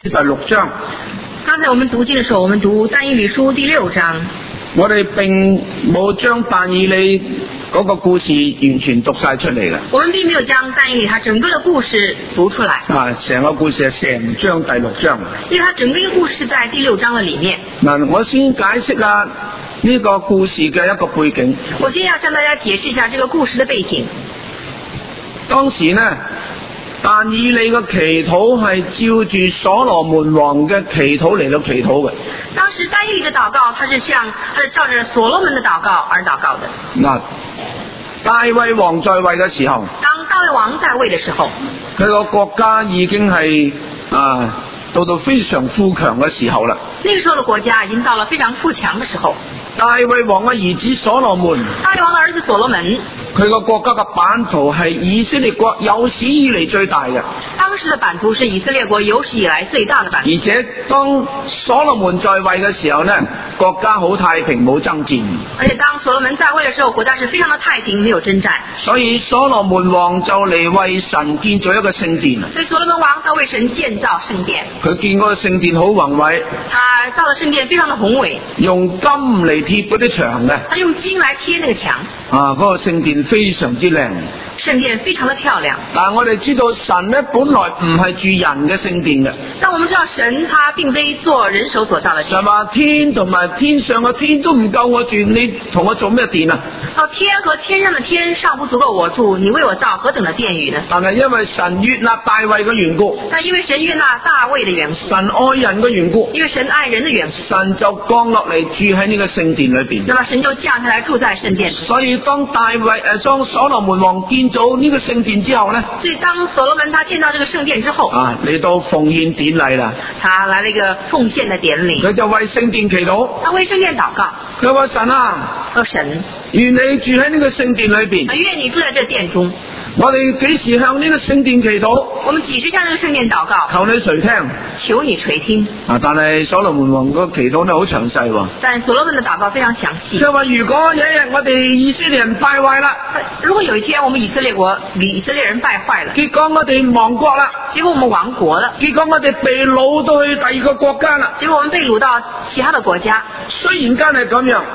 第6章。 剛才我們讀經的時候，我們讀但以理書第6章。 我哋並冇將但以理嗰個故事完全讀晒出嚟啦。 我們並沒有將但以理他整個的故事讀出來。 成個故事係成章第6章。 因為他整個一個故事是在第6章的裏面。 我先解釋下呢個故事嘅一個背景。 我先要向大家解釋一下這個故事的背景。 當時呢，但以理嘅祈禱係照住所羅門王嘅祈禱嚟到祈禱嘅。 當時但以理的禱告，他是照着所羅門的禱告而禱告的。 大衛王在位嘅時候， 當大衛王在位的時候， 佢個國家已經係到非常富強嘅時候啦。 那個時候的國家已經到了非常富強的時候。 大衛王嘅兒子所羅門， 大衛王的兒子所羅門， 佢個國家嘅版圖係以色列國有史以嚟最大嘅。 當時的版圖是以色列國有史以來最大的版圖。 而且當所羅門在位嘅時候呢，國家好太平，冇爭戰。 而且當所羅門在位的時候，國家是非常的太平，沒有征戰。 所以所羅門王就嚟為神建造一個聖殿。 所以所羅門王他為神建造聖殿。 佢建嗰個聖殿好宏偉。 他造的聖殿非常的宏偉。 用金嚟貼嗰啲牆嘅。 他用金來貼那個牆。 嗰個聖殿非常之靚。 聖殿非常的漂亮。 但係我哋知道神呢，本來唔係住人嘅聖殿嘅。 但我們知道神他並非做人手所造的。 就話天同埋天上嘅天都唔夠我住，你同我做咩殿啊？ 天和天上的天尚不足夠我住，你為我造何等的殿宇呢？ 但係因為神悅納大衛嘅緣故。 但因為神悅納大衛的緣故。 神愛人嘅緣故。 因為神愛人的緣故。 神就降落嚟住喺呢個聖殿裏邊。 那麼神就降下來住在聖殿。 所以當當所羅門王建造呢個聖殿之後呢， 所以當所羅門他建造這個聖殿之後， 嚟到奉獻典禮啦。 他來了一個奉獻的典禮。 佢就為聖殿祈禱。 他為聖殿禱告。 佢話神啊， 神， 願你住喺呢個聖殿裏邊。 願你住在這殿中。 我哋幾時向呢個聖殿祈禱？ 我們幾時向呢個聖殿禱告？ 求你垂聽。 求你垂聽。 但係所羅門王個祈禱呢好詳細喎。 但所羅門的禱告非常詳細。 佢話如果有一日我哋以色列人敗壞啦， 如果有一天我們以色列人敗壞了， 結果我哋亡國啦， 結果我們亡國了， 結果我哋被擄到去第二個國家啦， 結果我們被擄到其他的國家。 雖然間係咁樣，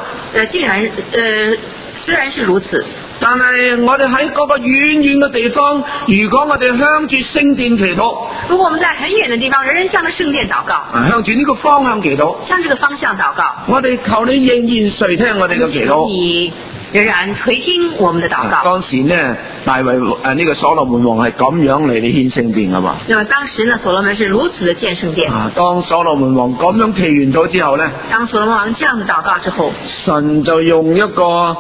雖然是如此， 但係我哋喺嗰個遠遠嘅地方，如果我哋向住聖殿祈禱， 如果我們在很遠的地方，人人向着聖殿禱告， 向住呢個方向祈禱， 向這個方向禱告， 我哋求你仍然垂聽我哋嘅祈禱， 你仍然垂聽我們的禱告。 當時呢，大衛呢個所羅門王係咁樣嚟獻聖殿噶嘛？ 那麼當時呢，所羅門是如此的建聖殿。 當所羅門王咁樣祈完咗之後呢， 當所羅門王這樣的禱告之後， 神就用一個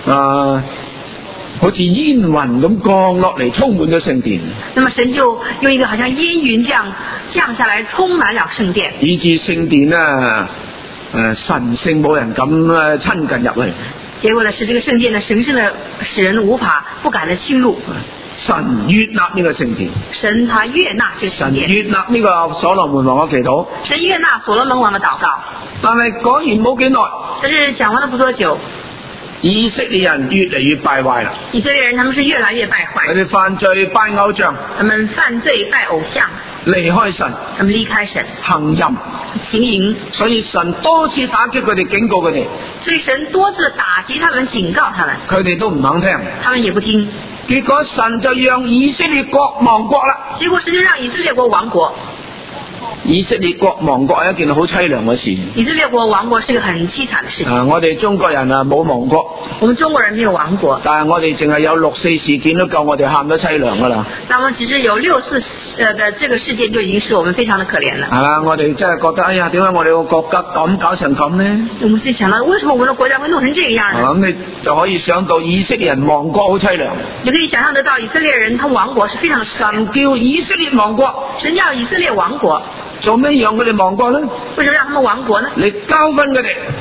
好似煙雲咁降落嚟，充滿咗聖殿。 那麼神就用一個好像煙雲這樣降下來，充滿了聖殿， 以致聖殿呢神聖冇人敢親近入去。 結果呢，使這個聖殿呢神聖的使人不敢的侵入。 神悅納呢個聖殿， 神他悅納這個聖殿， 神悅納呢個所羅門王嘅祈禱， 神悅納所羅門王的禱告。 但係講完冇幾耐， 但是講完了不多久， 以色列人越嚟越敗壞啦。 以色列人他們是越來越敗壞， 佢哋犯罪拜偶像， 他們犯罪拜偶像， 離開神， 他們離開神， 行淫， 行淫。 所以神多次打擊佢哋，警告佢哋。 所以神多次打擊他們，警告他們， 佢哋都唔肯聽， 他們也不聽。 結果神就讓以色列國亡國啦。 結果神就讓以色列國亡國。 以色列國亡國係一件好淒涼嘅事。 以色列國亡國是一個很淒慘的事情。 我哋中國人冇亡國。 我們中國人沒有亡國。 但係我哋淨係有6、4事件都夠我哋喊得淒涼噶啦。 那麼其實有6、4的這個事件就已經使我們非常的可憐了。 係啦，我哋真係覺得，哎呀，點解我哋個國家咁搞成咁呢？ 我們是想到，為什麼我們的國家會弄成這樣呢？ 咁你就可以想到以色列人亡國好淒涼。 你可以想象得到以色列人他亡國是非常的。 神叫以色列亡國， 神叫以色列亡國， 做咩讓佢哋亡國呢？ 為什麼讓他們亡國呢？ 你教訓佢哋，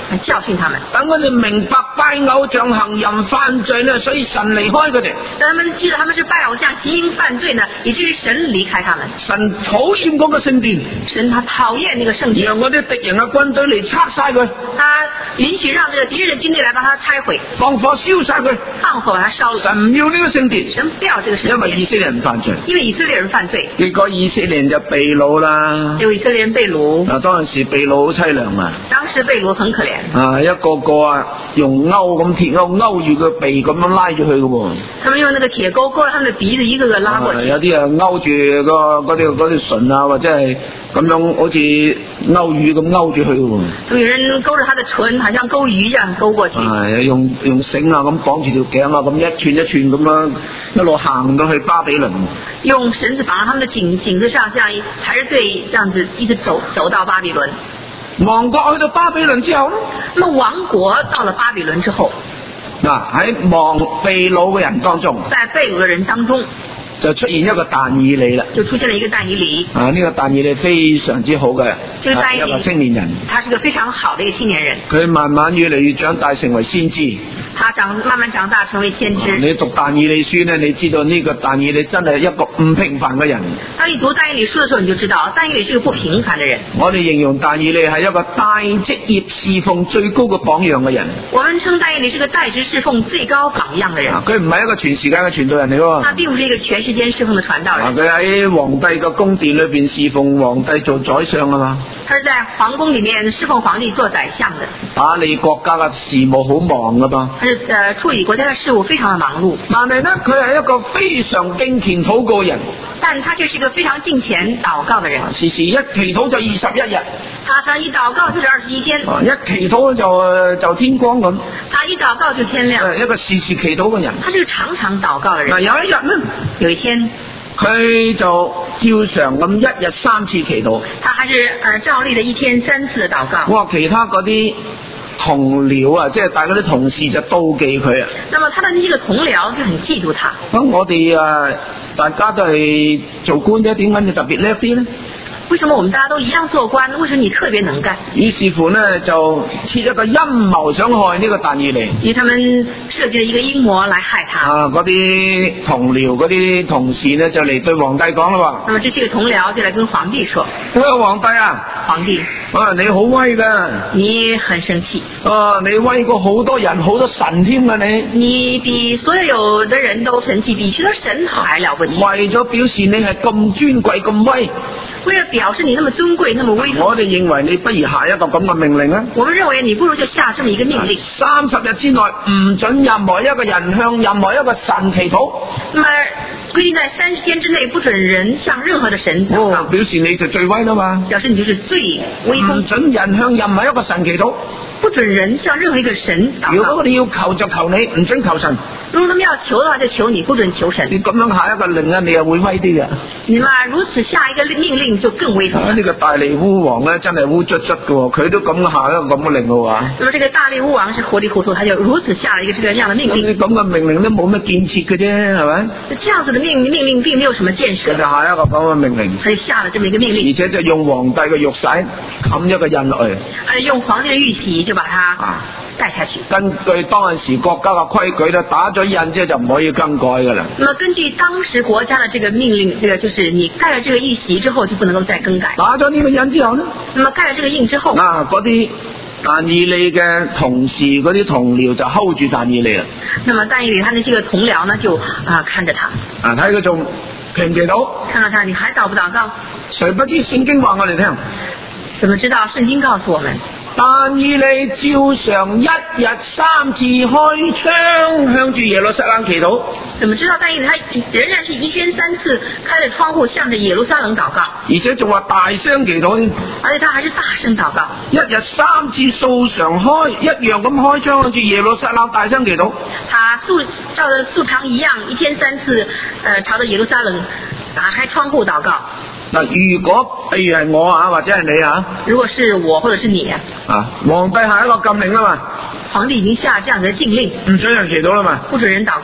教訓他們， 等佢哋明白拜偶像行淫犯罪呢，所以神離開佢哋。 讓他們記得他們是拜偶像行淫犯罪呢，以至於神離開他們。 神討厭嗰個聖殿， 神他討厭那個聖殿， 讓嗰啲敵人嘅軍隊嚟拆晒佢， 他允許讓這個敵人的軍隊來把它拆毀， 放火燒晒佢， 放火把它燒了。 神唔要呢個聖殿， 神不要這個聖殿， 因為以色列人犯罪， 因為以色列人犯罪， 結果以色列人就被擄啦。 有以色列人被擄， 當時被擄好凄涼啊！ 當時被擄很可憐， 一個個用鈎咁鐵鈎勾住個鼻咁樣拉住佢嘅喎。 他們用那個鐵鈎勾住他們的鼻子，一個個拉過去。 有啲勾住嗰啲唇啊，或者係咁樣好似勾魚咁勾住佢嘅喎。 有人勾着他的唇，好像勾魚一樣勾過去。 用繩啊咁綁住條頸啊，咁一串一串咁樣一路行到去巴比倫。 用繩子綁到他們的頸子上，這樣排着隊，這樣子一直走到巴比倫。 亡國去到巴比倫之後， 那麼亡國到了巴比倫之後， 喺被擄嘅人當中， 在被擄的人當中， 就出現一個但以理啦， 就出現了一個但以理。 呢個但以理非常之好嘅， 這個但以理一個青年人， 他是個非常好的一個青年人。 佢慢慢越嚟越長大，成為先知。 他慢慢長大成為先知。 你讀但以理書呢，你知道呢個但以理真係一個唔平凡嘅人。 當你讀但以理書的時候，你就知道但以理是個不平凡的人。 我哋形容但以理係一個帶職業侍奉最高嘅榜樣嘅人。 我們稱但以理是個帶職侍奉最高榜樣嘅人。 佢唔係一個全時間嘅傳道人嚟喎。 他並不是一個全時間侍奉的傳道人。 佢喺皇帝嘅宮殿裏邊侍奉皇帝做宰相啊嘛。 他是在皇宮裏面侍奉皇帝做宰相的。 打理國家嘅事務好忙噶噃。 他是處理國家嘅事務非常的忙碌。 但係呢，佢係一個非常敬虔禱告人。 但他卻是一個非常敬虔禱告的人。 時時一祈禱就21日。 他常一禱告就是21天。 一祈禱就天光咁。 他一禱告就天亮。 一個時時祈禱嘅人。 他是個常常禱告的人。 有一日呢， 有一天， 佢就照常咁一日3次祈禱。 他還是照例的一天3次的禱告。 哇！其他嗰啲同僚啊，即係大家啲同事就妒忌佢啊。 那麼他的呢個同僚就很嫉妒他。 咁我哋大家都係做官啫，點解你特別叻啲呢？ 為什麼我們大家都一樣做官？為什麼你特別能幹？ 於是乎呢，就設一個陰謀想害呢個但以理。 因為他們設計了一個陰謀來害他。 嗰啲同僚、嗰啲同事呢，就嚟對皇帝講啦。 那麼這些個同僚就來跟皇帝說： 皇帝啊， 皇帝， 你好威噶， 你很生氣。 你威過好多人、好多神添啊你。 你比所有的人都神氣，比許多神還了不起。 為咗表示你係咁尊貴、咁威。 為了表示你那麼尊貴、那麼威風， 我哋認為你不如下一個咁嘅命令啊！ 我們認為你不如就下這麼一個命令 ：30日之內唔准任何一個人向任何一個神祈禱。 那麼規定在30天之內不准人向任何的神禱告。 表示你就最威啦嘛！ 表示你就是最威風。 唔准人向任何一個神祈禱。 不准人向任何一個神禱告。 如果你要求就求你，唔准求神。 如果他們要求的話，就求你，不准求神。 你咁樣下一個令啊，你又會威啲嘅。 你嘛如此下一個命令就更威風。 呢個大利烏王咧真係烏卒卒嘅，佢都咁下一個咁嘅令嘅話。 那麼這個大利烏王是糊裡糊塗，他就如此下了一個這樣的命令。 咁嘅命令都冇乜建設嘅啫，係咪？ 這樣子的命令並沒有什麼建設。 佢就下一個咁嘅命令。 他就下了這麼一個命令。 而且就用皇帝嘅玉璽冚一個印落去。 用皇帝的玉璽就把它帶下去。 根據當陣時國家嘅規矩咧，打咗印之後就唔可以更改噶啦。 那麼根據當時國家的這個命令，這個就是你蓋了這個玉璽之後就不能夠再更改。 打咗呢個印之後呢？ 那麼蓋了這個印之後， 嗰啲但以理嘅同事嗰啲同僚就 hold 住但以理啦。 那麼但以理他的這個同僚呢就看着他。 睇佢仲祈唔祈禱？ 看看他，你還禱不禱告？ 誰不知聖經話我哋聽？ 怎麼知道？聖經告訴我們。 但以理照常一日3次開窗向住耶路撒冷祈禱。 怎麼知道？但以理他仍然是一天3次開着窗戶向着耶路撒冷禱告， 而且仲話大聲祈禱。 而且他還是大聲禱告。 一日3次素常開，一樣咁開窗向住耶路撒冷大聲祈禱。 他照着素常一樣，一天3次朝着耶路撒冷打開窗戶禱告。 嗱，如果譬如係我或者係你如果是我或者是你皇帝下一個禁令啦嘛， 皇帝已經下這樣的禁令， 唔准人祈禱啦嘛， 不准人禱告。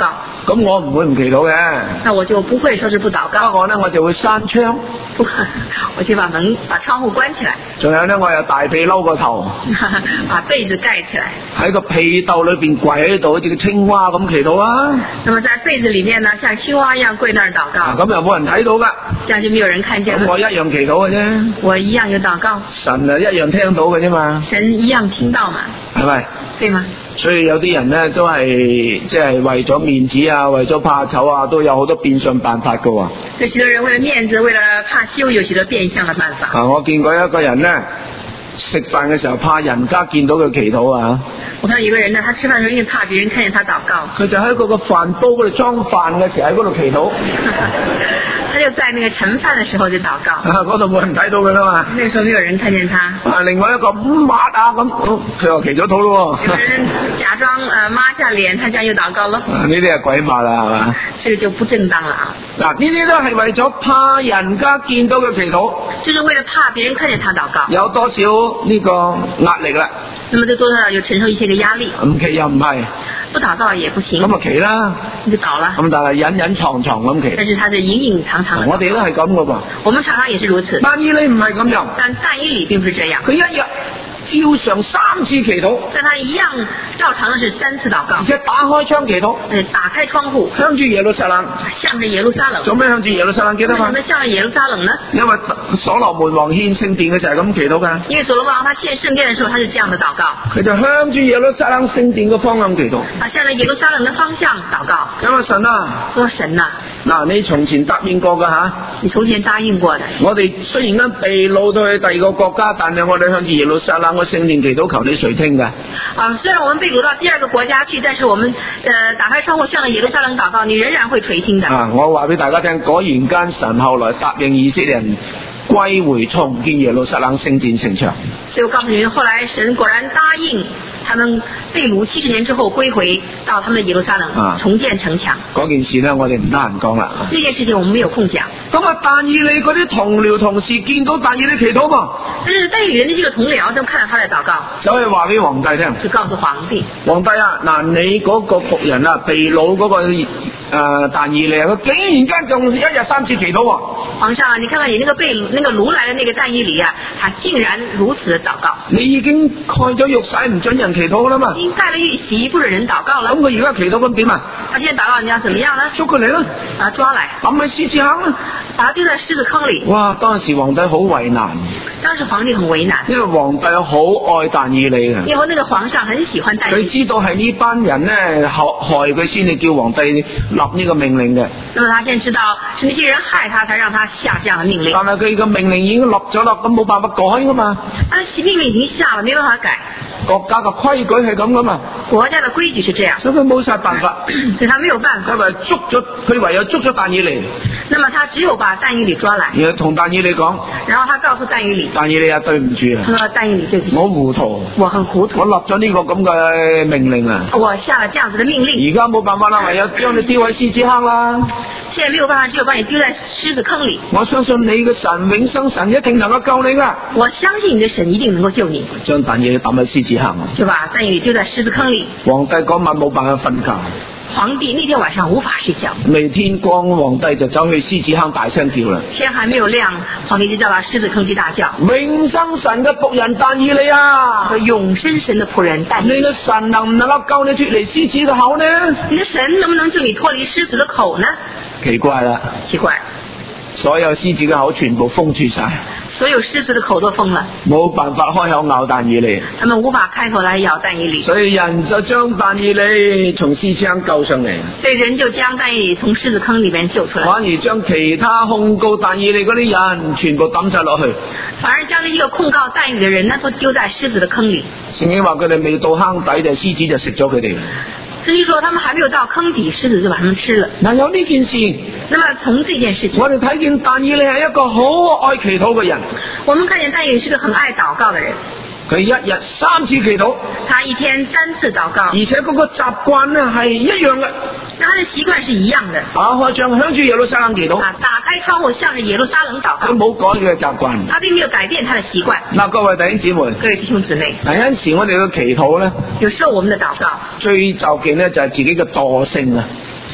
咁我唔會唔祈禱嘅。 那我就不會說是不禱告。 不過呢，我就會閂窗。 我就把窗戶關起來。 仲有呢，我有大被褸個頭， 把被子蓋起來， 喺個被竇裏邊跪喺度，好似個青蛙咁祈禱啊。 那麼在被子裏面呢，像青蛙一樣跪那兒禱告。 咁又冇人睇到噶， 這樣就沒有人看見。 咁我一樣祈禱嘅啫。 我一樣有禱告。 神啊，一樣聽到嘅啫嘛。 神一樣聽到嘛。係咪？對嗎？ 所以有啲人呢，都係即係為咗面子啊，為咗怕醜啊，都有好多變相辦法噶喎。 對，許多人為了面子，為了怕羞，有許多變相的辦法。 我見過一個人呢，食飯嘅時候怕人家見到佢祈禱啊。 我看到有個人呢，他吃飯的時候因為怕別人看見他禱告， 佢就喺嗰個飯煲嗰度裝飯嘅時候喺嗰度祈禱。 他就在那個盛飯的時候就禱告。 嗰度冇人睇到佢啦嘛。 那個時候沒有人看見他。 另外一個抹啊咁，佢又祈咗禱咯。 有人假裝抹下臉，他這樣又禱告咯。 呢啲係鬼抹啦，係嘛？ 這個就不正當了啊。 嗱，呢啲都係為咗怕人家見到佢祈禱。 就是為了怕別人看見他禱告。有多少呢個壓力啦？ 那麼就多少有承受一些嘅壓力。 唔祈又唔係。 不禱告也不行。 咁啊祈啦。 你就倒啦。 咁但係隱隱藏藏咁祈。 但是他是隱隱藏藏的。 我哋都係咁噶噃。 我們常常也是如此。 但以理唔係咁樣。 但以理並不是這樣。 佢一日照常3次祈禱。 但他一樣照常的是3次禱告。 而且打開窗祈禱。 打開窗戶。 向住耶路撒冷。 向着耶路撒冷。做咩向住耶路撒冷記得嘛？ 為什麼向着耶路撒冷呢？ 因為所羅門王獻聖殿嘅就係咁祈禱噶。 因為所羅門王他獻聖殿的時候，他是這樣的禱告。佢就向住耶路撒冷聖殿嘅方向祈禱。 向着耶路撒冷的方向禱告。咁啊神啊， 說神啊， 嗱你從前答應過噶吓。 你從前答應過的。我哋雖然被擄到去第二個國家，但係我哋向住耶路撒冷嘅聖殿祈禱，求你垂聽噶。 雖然我們被擄到第二個國家去，但是我們打開窗戶向着耶路撒冷禱告，你仍然會垂聽的。 我話俾大家聽，果然間神後來答應以色列人歸回重建耶路撒冷聖殿城牆。 所以我告訴你們，後來神果然答應他們被擄70年之後歸回到他們的耶路撒冷，重建城牆。嗰件事呢，我哋唔得閒講啦。這件事情我們沒有空講。咁但以理嗰啲同僚同事見到但以理祈禱嘛？但是但以理的這個同僚就看到他在禱告，走去話俾皇帝聽，就告訴皇帝。皇帝啊，嗱你嗰個僕人啊，被擄嗰個但以理，佢竟然間仲一日3次祈禱喎。皇上啊，你看看你那個擄來的那個但以理啊，他竟然如此禱告。你已經蓋咗玉璽唔准人祈禱啦嘛？已經蓋了玉璽，不准人禱告了。咁佢而家祈禱咁點啊？他現在禱告人家怎麼樣呢？捉佢嚟啦！抓來，抌喺獅子坑啦，把他丟在獅子坑裏。哇！當時皇帝好為難。當時皇帝很為難，因為皇帝好愛但以理嘅。因為那個皇上很喜歡但以理。佢知道係呢班人呢害佢先至叫皇帝立呢個命令嘅。那麼他現在知道是那些人害他，才讓他下這樣的命令。但係佢個命令已經立咗啦，咁冇辦法改噶嘛。但是命令已經下了，沒辦法改。國家嘅規矩係咁噶嘛？國家嘅規矩是這樣，所以佢冇晒辦法。所以他沒有辦法。佢唯有捉咗但以理。那麼他只有把但以理抓來，然後同但以理講。然後他告訴但以理，但以理啊，對唔住啊。但以理對不起，我糊塗，我很糊塗。我立咗呢個咁嘅命令啊。我下了這樣子的命令。而家冇辦法啦，唯有將你丟喺獅子坑啦。現在沒有辦法，只有把你丟在獅子坑裏。我相信你嘅神永生神一定能夠救你噶。我相信你的神一定能夠救你。將但以理抌喺獅子坑，就把但以理丟在獅子坑裏。皇帝嗰晚冇辦法瞓覺。皇帝那天晚上無法睡覺。未天光，皇帝就走去獅子坑大聲叫啦。天還沒有亮，皇帝就叫他獅子坑去大叫。永生神嘅僕人但以理啊！永生神的僕人但以理，你的神能唔能夠救你脫離獅子嘅口呢？你的神能不能救你脫離獅子的口呢？奇怪啦，奇怪，所有獅子嘅口全部封住晒。所有獅子的口都封了，冇辦法開口咬但以理，他們無法開口來咬但以理，所以人就將但以理從獅子坑救上嚟，所以人就將但以理從獅子坑裏面救出來，反而將其他控告但以理嗰啲人全部抌晒落去，反而將呢個控告但以理嘅人呢都丟在獅子的坑裏。聖經話佢哋未到坑底，就獅子就食咗佢哋。所以說他們還沒有到坑底，獅子就把他們吃了。嗱，有呢件事，那麼從這件事情，我哋睇見但以理係一個好愛祈禱嘅人。我們看見但以理是個很愛禱告的人。佢一日3次祈禱，他一天3次禱告，而且嗰個習慣呢係一樣嘅。那他的習慣是一樣的。打開窗向住耶路撒冷祈禱，打開窗戶向着耶路撒冷禱告。佢冇改佢嘅習慣，他並沒有改變他的習慣。嗱，各位弟兄姊妹，各位弟兄姊妹，嗱，有陣時我哋嘅祈禱咧，有時候我們的禱告最就見呢就係自己嘅惰性啊。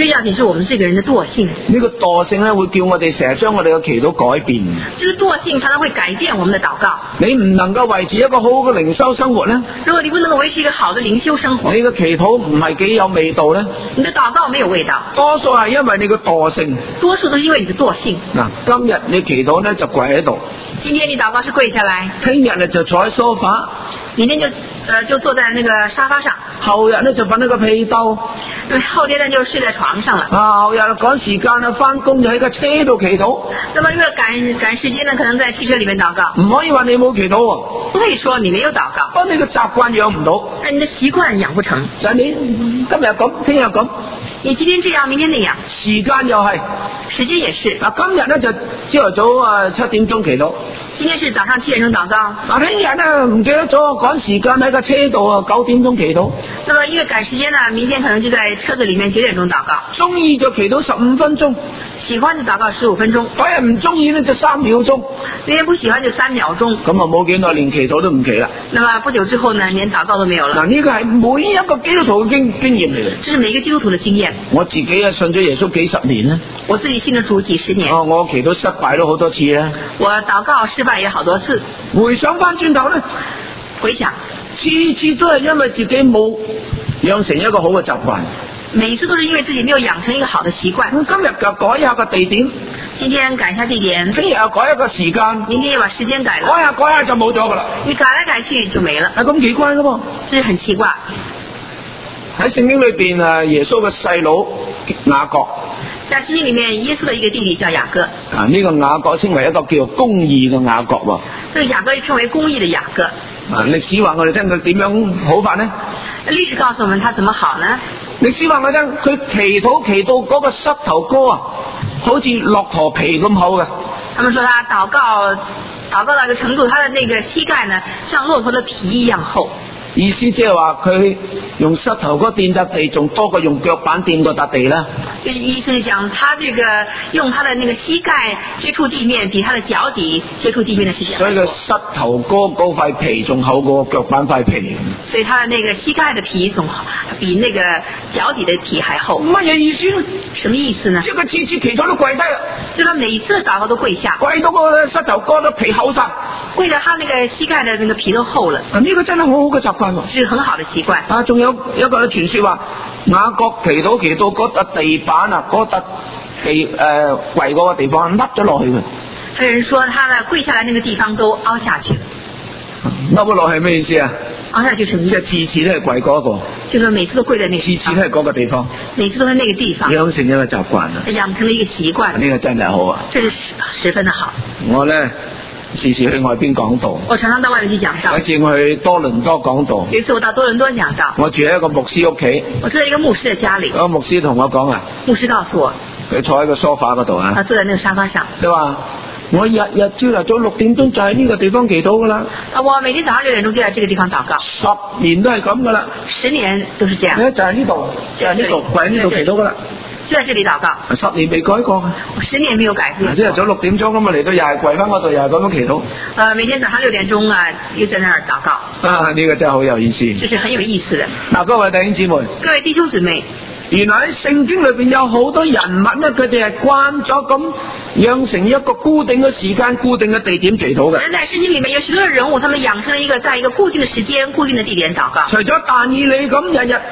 最要緊是我們這個人的惰性。 呢個惰性咧，會叫我哋成日將我哋嘅祈禱改變。 這個惰性常常會改變我們的禱告。 你唔能夠維持一個好好嘅靈修生活咧， 如果你不能夠維持一個好的靈修生活， 你嘅祈禱唔係幾有味道咧， 你的禱告沒有味道， 多數係因為你嘅惰性。 多數都是因為你的惰性。 嗱，今日你祈禱咧就跪喺度， 今天你禱告是跪下來， 聽日咧就坐喺梳化， 明天就坐在那個沙發上， 後日咧就瞓喺個被兜， 後天呢就睡在床上了。 後日趕時間啊，翻工就喺個車度祈禱。 那麼為了趕時間呢，可能在汽車裏面禱告。 唔可以話你冇祈禱喎， 不可以說你沒有禱告。 當你嘅習慣養唔到， 你的習慣養不成， 就係你今日咁，聽日咁。 你今天這樣，明天那樣， 時間又係， 時間也是。 嗱，今日咧就朝頭早7點鐘祈禱。 今天是早上7點鐘禱告。 嗱，聽日咧唔記得咗趕時間喺個車度9點鐘祈禱。 那麼因為趕時間呢，明天可能就在車子裏面9點鐘禱告。 中意就祈禱15分鐘， 喜歡就禱告15分鐘。 嗰日唔中意咧就3秒鐘。 那天不喜歡就3秒鐘。 咁啊冇幾耐連祈禱都唔祈啦。 那麼不久之後呢，連禱告都沒有了。 嗱，呢個係每一個基督徒嘅經驗嚟嘅。 這是每一個基督徒嘅經驗。 我自己啊信咗耶穌幾十年啦。 我自己信咗主幾十年。 我祈禱失敗咗好多次啦。 我禱告失敗也好多次。 回想翻轉頭咧， 回想， 次次都係因為自己冇養成一個好嘅習慣。 每次都是因為自己沒有養成一個好的習慣。 今日就改一下個地點， 今天改一下地點， 聽日又改一個時間， 明天又把時間改了， 改下就冇咗噶啦。 你改來改去就沒了。 係咁奇怪噶噃， 這是很奇怪。 喺聖經裏邊啊，耶穌嘅細佬雅各， 在聖經裏面，耶穌的一個弟弟叫雅各。 啊，呢個雅各稱為一個叫公義嘅雅各喎。 這個雅各稱為公義的雅各。 啊，歷史話我哋聽佢點樣好法呢？ 歷史告訴我們他怎麼好呢？ 歷史話我聽佢祈禱祈到嗰個膝頭哥啊，好似駱駝皮咁厚嘅。 他們說他禱告到一個程度，他的那個膝蓋呢，像駱駝的皮一樣厚。 意思即係話佢用膝頭哥墊笪地，仲多過用腳板墊嗰笪地啦。 意思是講，他這個用他的那個膝蓋接觸地面，比他的腳底接觸地面的時間。 所以個膝頭哥嗰塊皮仲厚過腳板塊皮。 所以他的那個膝蓋的皮總比那個腳底的皮還厚。 乜嘢意思呢？ 什麼意思呢？ 即係佢次次祈禱都跪低啦， 就他每次禱告都跪下， 跪到個膝頭哥都皮厚晒， 跪到他那個膝蓋的那個皮都厚了。 呢個真係好好嘅習慣喎， 是很好的習慣。 啊，仲有一個傳說話，雅各祈禱祈到嗰笪地板啊，嗰笪跪嗰個地方凹咗落去嘅。 還有人說他呢跪下來那個地方都凹下去了。 凹咗落去咩意思啊？ 凹下去什麼意思？ 即係次次都係跪嗰個。 就是每次都跪在那個地方。 次次都係嗰個地方。 每次都是那個地方。 養成一個習慣啊。 養成了一個習慣。 呢個真係好啊。 這是十分的好。 我咧時時去外邊講道。 我常常到外面去講道。 有一次我去多倫多講道。 有一次我到多倫多講道。 我住喺一個牧師屋企。 我住喺一個牧師嘅家裏。 個牧師同我講啊。 牧師告訴我。 佢坐喺個梳化嗰度啊。 他坐在那個沙發上。 你話我日日朝頭早6點鐘就喺呢個地方祈禱噶啦。 我每天早上6點鐘就在這個地方禱告。 10年都係咁噶啦。 10年都是這樣。 就喺呢度，就喺呢度，跪喺呢度祈禱噶啦。 就在這裏禱告。 10年未改過。 我10年沒有改過。 朝頭早6點鐘咁啊嚟到又係跪翻嗰度，又係咁樣祈禱。 每天早上6點鐘啊，又在那兒禱告。 啊，呢個真係好有意思。 這是很有意思的。 嗱，各位弟兄姊妹。 各位弟兄姊妹。 原來喺聖經裏邊有好多人物咧，佢哋係慣咗咁養成一個固定嘅時間、固定嘅地點祈禱嘅。 在聖經裏面有許多人物，他們養成了一個在一個固定的時間、固定的地點禱告。 除咗但以理咁日日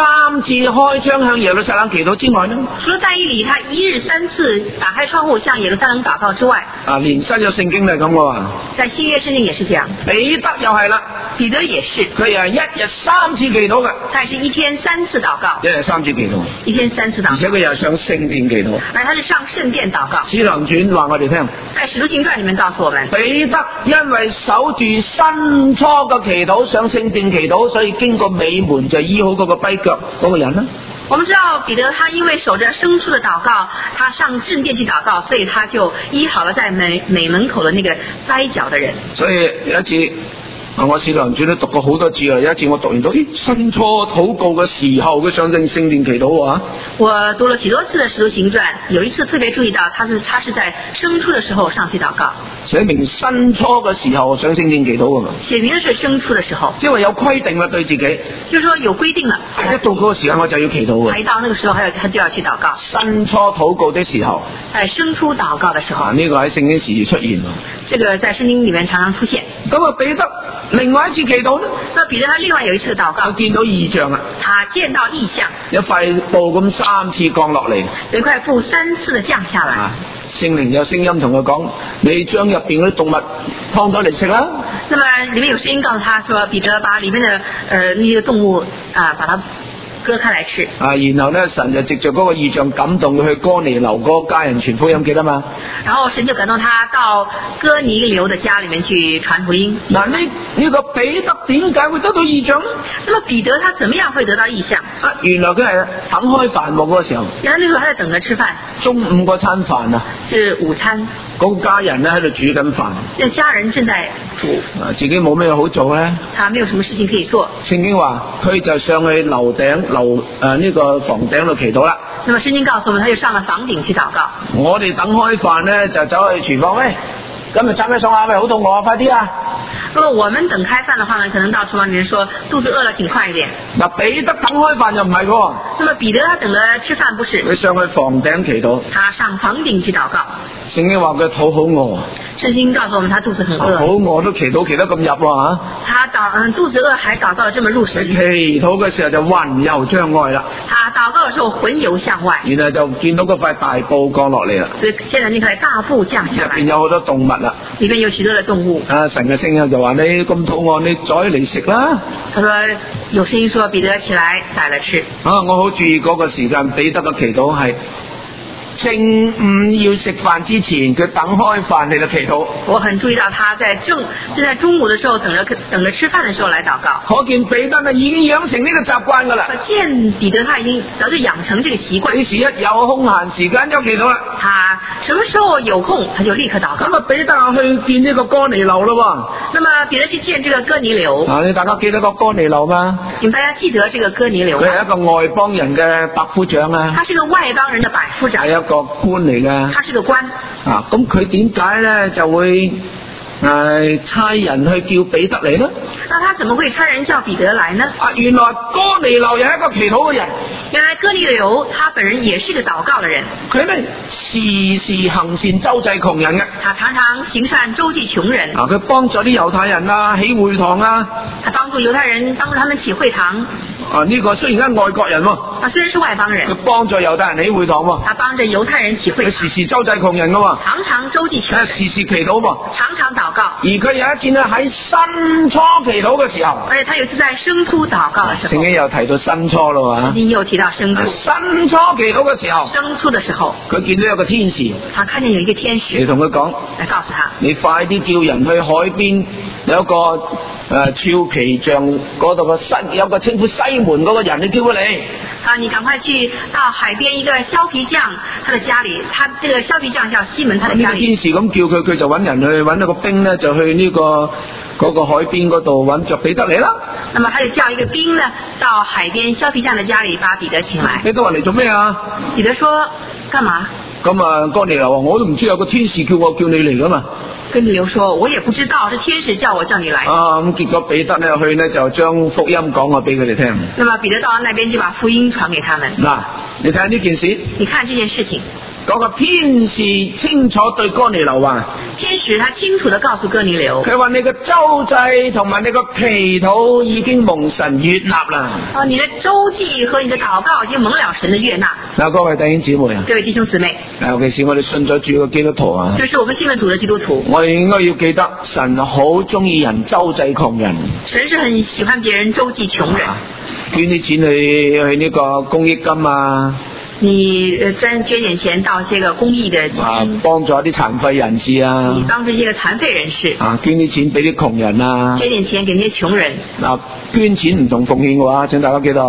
3次開窗向耶路撒冷祈禱之外呢， 除了但以理他1日3次打開窗戶向耶路撒冷禱告之外， 連新約聖經都係咁嘅。 在新約聖經也是這樣。 彼得又係啦， 彼得也是， 佢係1日3次祈禱嘅。 他是1天3次禱告。 1日3次祈禱。 1天3次禱告。 而且佢又上聖殿祈禱。 而他是上聖殿禱告。 使徒行傳話我哋聽。 在使徒行傳裏面告訴我們， 彼得因為守住申初嘅祈禱，上聖殿祈禱，所以經過美門就醫好嗰個跛腳嗰個人啦。 我們知道彼得他因為守着生出的禱告，他上聖殿去禱告，所以他就醫好了在美門口的那個跛腳的人。 所以有一次我《使徒行傳》都讀過好多次啦，有一次我讀完到，申初禱告嘅時候，佢上聖殿祈禱啊。 我讀了許多次的《使徒行傳》，有一次特別注意到，他是在生初的時候上去禱告。 寫明申初嘅時候上聖殿祈禱㗎嘛？ 寫明的是生初的時候。 即係話有規定啦，對自己。 就是說有規定了。 一到嗰個時間我就要祈禱㗎。 一到那個時候，他就要去禱告。 申初禱告的時候。 在生初禱告的時候。 呢個喺聖經時時出現。 這個在聖經裡面常常出現。 咁啊，彼得另外一次祈禱呢？ 那彼得他另外有一次禱告， 佢見到異象啊！ 他見到異象， 一塊布咁3次降落嚟， 有一塊布3次的降下來。 聖靈有聲音同佢講：你將入邊嗰啲動物劏咗嚟食啦。 那麼裡面有聲音告訴他說：彼得把裡面的那個動物把它割開來吃。 然後咧，神就藉着嗰個異象感動佢去哥尼流嗰個家人傳福音，記得嘛？ 然後神就感動他到哥尼流的家裡面去傳福音。 嗱，呢個彼得點解會得到異象呢？ 那麼彼得他怎麼樣會得到異象？ 原來佢係等開飯嗰個時候。 原來那時候他在等着吃飯。 中午嗰餐飯啊。 是午餐。 嗰個家人咧喺度煮緊飯。 那家人正在煮。 自己冇咩好做咧。 他沒有什麼事情可以做。 聖經話佢就上去樓頂呢個房頂度祈禱啦。 那麼聖經告訴我們，他就上了房頂去禱告。 我哋等開飯咧，就走去廚房，喂，今日斬咩餸啊？喂，好肚餓啊，快啲啊！ 如果我們等開飯的話呢，可能到廚房裡面說肚子餓了，請快一點。 嗱，彼得等開飯就唔係喎。 那麼彼得他等着吃飯不是？ 佢上去房頂祈禱。 他上房頂去禱告。 聖經話佢肚好餓。 聖經告訴我們他肚子很餓。 好餓都祈禱祈得咁入啊！ 他肚子餓還禱告得這麼入神。 祈禱嘅時候就魂遊將外啦。 他禱告嘅時候魂遊向外。 然後就見到嗰塊大布降落嚟啦。 所以現在呢塊大布降下來。 入邊有好多動物啦。 裏面有許多的動物。 神嘅聲音就話：你咁肚餓，你宰嚟食啦。 他說有聲音說彼得起來宰了吃。 我好注意嗰個時間，彼得嘅祈禱係正午要食飯之前，佢等開飯嚟到祈禱。 我很注意到他在正在中午的時候等着吃飯的時候來禱告。 可見彼得已經養成呢個習慣噶啦。 可見彼得他已經早就養成這個習慣。 幾時一有空閒時間就祈禱啦。 他什麼時候有空他就立刻禱告。 咁彼得去見呢個哥尼流咯。 那麼彼得去見這個哥尼流。 你大家記得個哥尼流嗎？ 你們大家記得這個哥尼流嗎？ 佢係一個外邦人嘅百夫長啊。 他是個外邦人的百夫長。 係一個官嚟嘅。 他是個官。 咁佢點解咧就會差人去叫彼得嚟呢？ 那他怎麼會差人叫彼得來呢？ 原來哥尼流又係一個祈禱嘅人。 原來哥尼流他本人也是個禱告的人。佢呢時時行善周濟窮人嘅。 他常常行善周濟窮人。 佢幫助啲猶太人起會堂啊。 他幫助猶太人，幫助他們起會堂。 呢個雖然係外國人喎。 雖然是外邦人。 佢幫助猶太人起會堂喎。 他幫助猶太人起會堂。 佢時時周濟窮人噶喎。 常常周濟窮人。 時時祈禱喎。 常常禱告。 而佢有一次呢喺申初祈禱嘅時候。 而且他有一次在生初禱告嘅時候。 聖經又提到申初咯喎。 聖經又提到生初。 申初祈禱嘅時候。 生初嘅時候。 佢見到有個天使。 他看見有一個天使。 你同佢講。 來告訴他。 你快啲叫人去海邊有一個跳皮像嗰度有個稱呼西門嗰個人，你叫佢嚟。 你趕快去到海邊一個削皮匠他的家裏，他這個削皮匠叫西門，他的家裏。 天使咁叫佢，佢就揾人去揾一個兵呢，就去呢嗰個海邊嗰度揾着彼得嚟啦。 那麼他就叫一個兵呢，到海邊削皮匠的家裏把彼得請來。 彼得話嚟做咩啊？ 彼得說：幹嘛？ 咁哥尼流話：我都唔知有個天使叫你嚟噶嘛。 哥尼流說：我也不知道，是天使叫我叫你來。 咁結果彼得呢去呢就將福音講咗俾佢哋聽。 那麼彼得到那邊就把福音傳給他們。 嗱，你睇下呢件事。 你看這件事情。 嗰個天使清楚對哥尼流話。 天使他清楚地告訴哥尼流。 佢話你個周濟同埋你個祈禱已經蒙神悅納啦。 你的周濟和你的禱告已經蒙了神的悅納。 嗱，各位弟兄姊妹啊。 各位弟兄姊妹。 尤其是我哋信咗主嘅基督徒啊。 就是我們信了主的基督徒。 我哋應該要記得，神好中意人周濟窮人。 神是很喜歡別人周濟窮人。 捐啲錢去呢個公益金啊。 你捐點錢到一些個公益的基金， 幫助一啲殘廢人士啊。 你幫助一些殘廢人士。 捐啲錢俾啲窮人啊。 捐點錢給那些窮人。 捐錢唔同奉獻嘅話，請大家記得啊。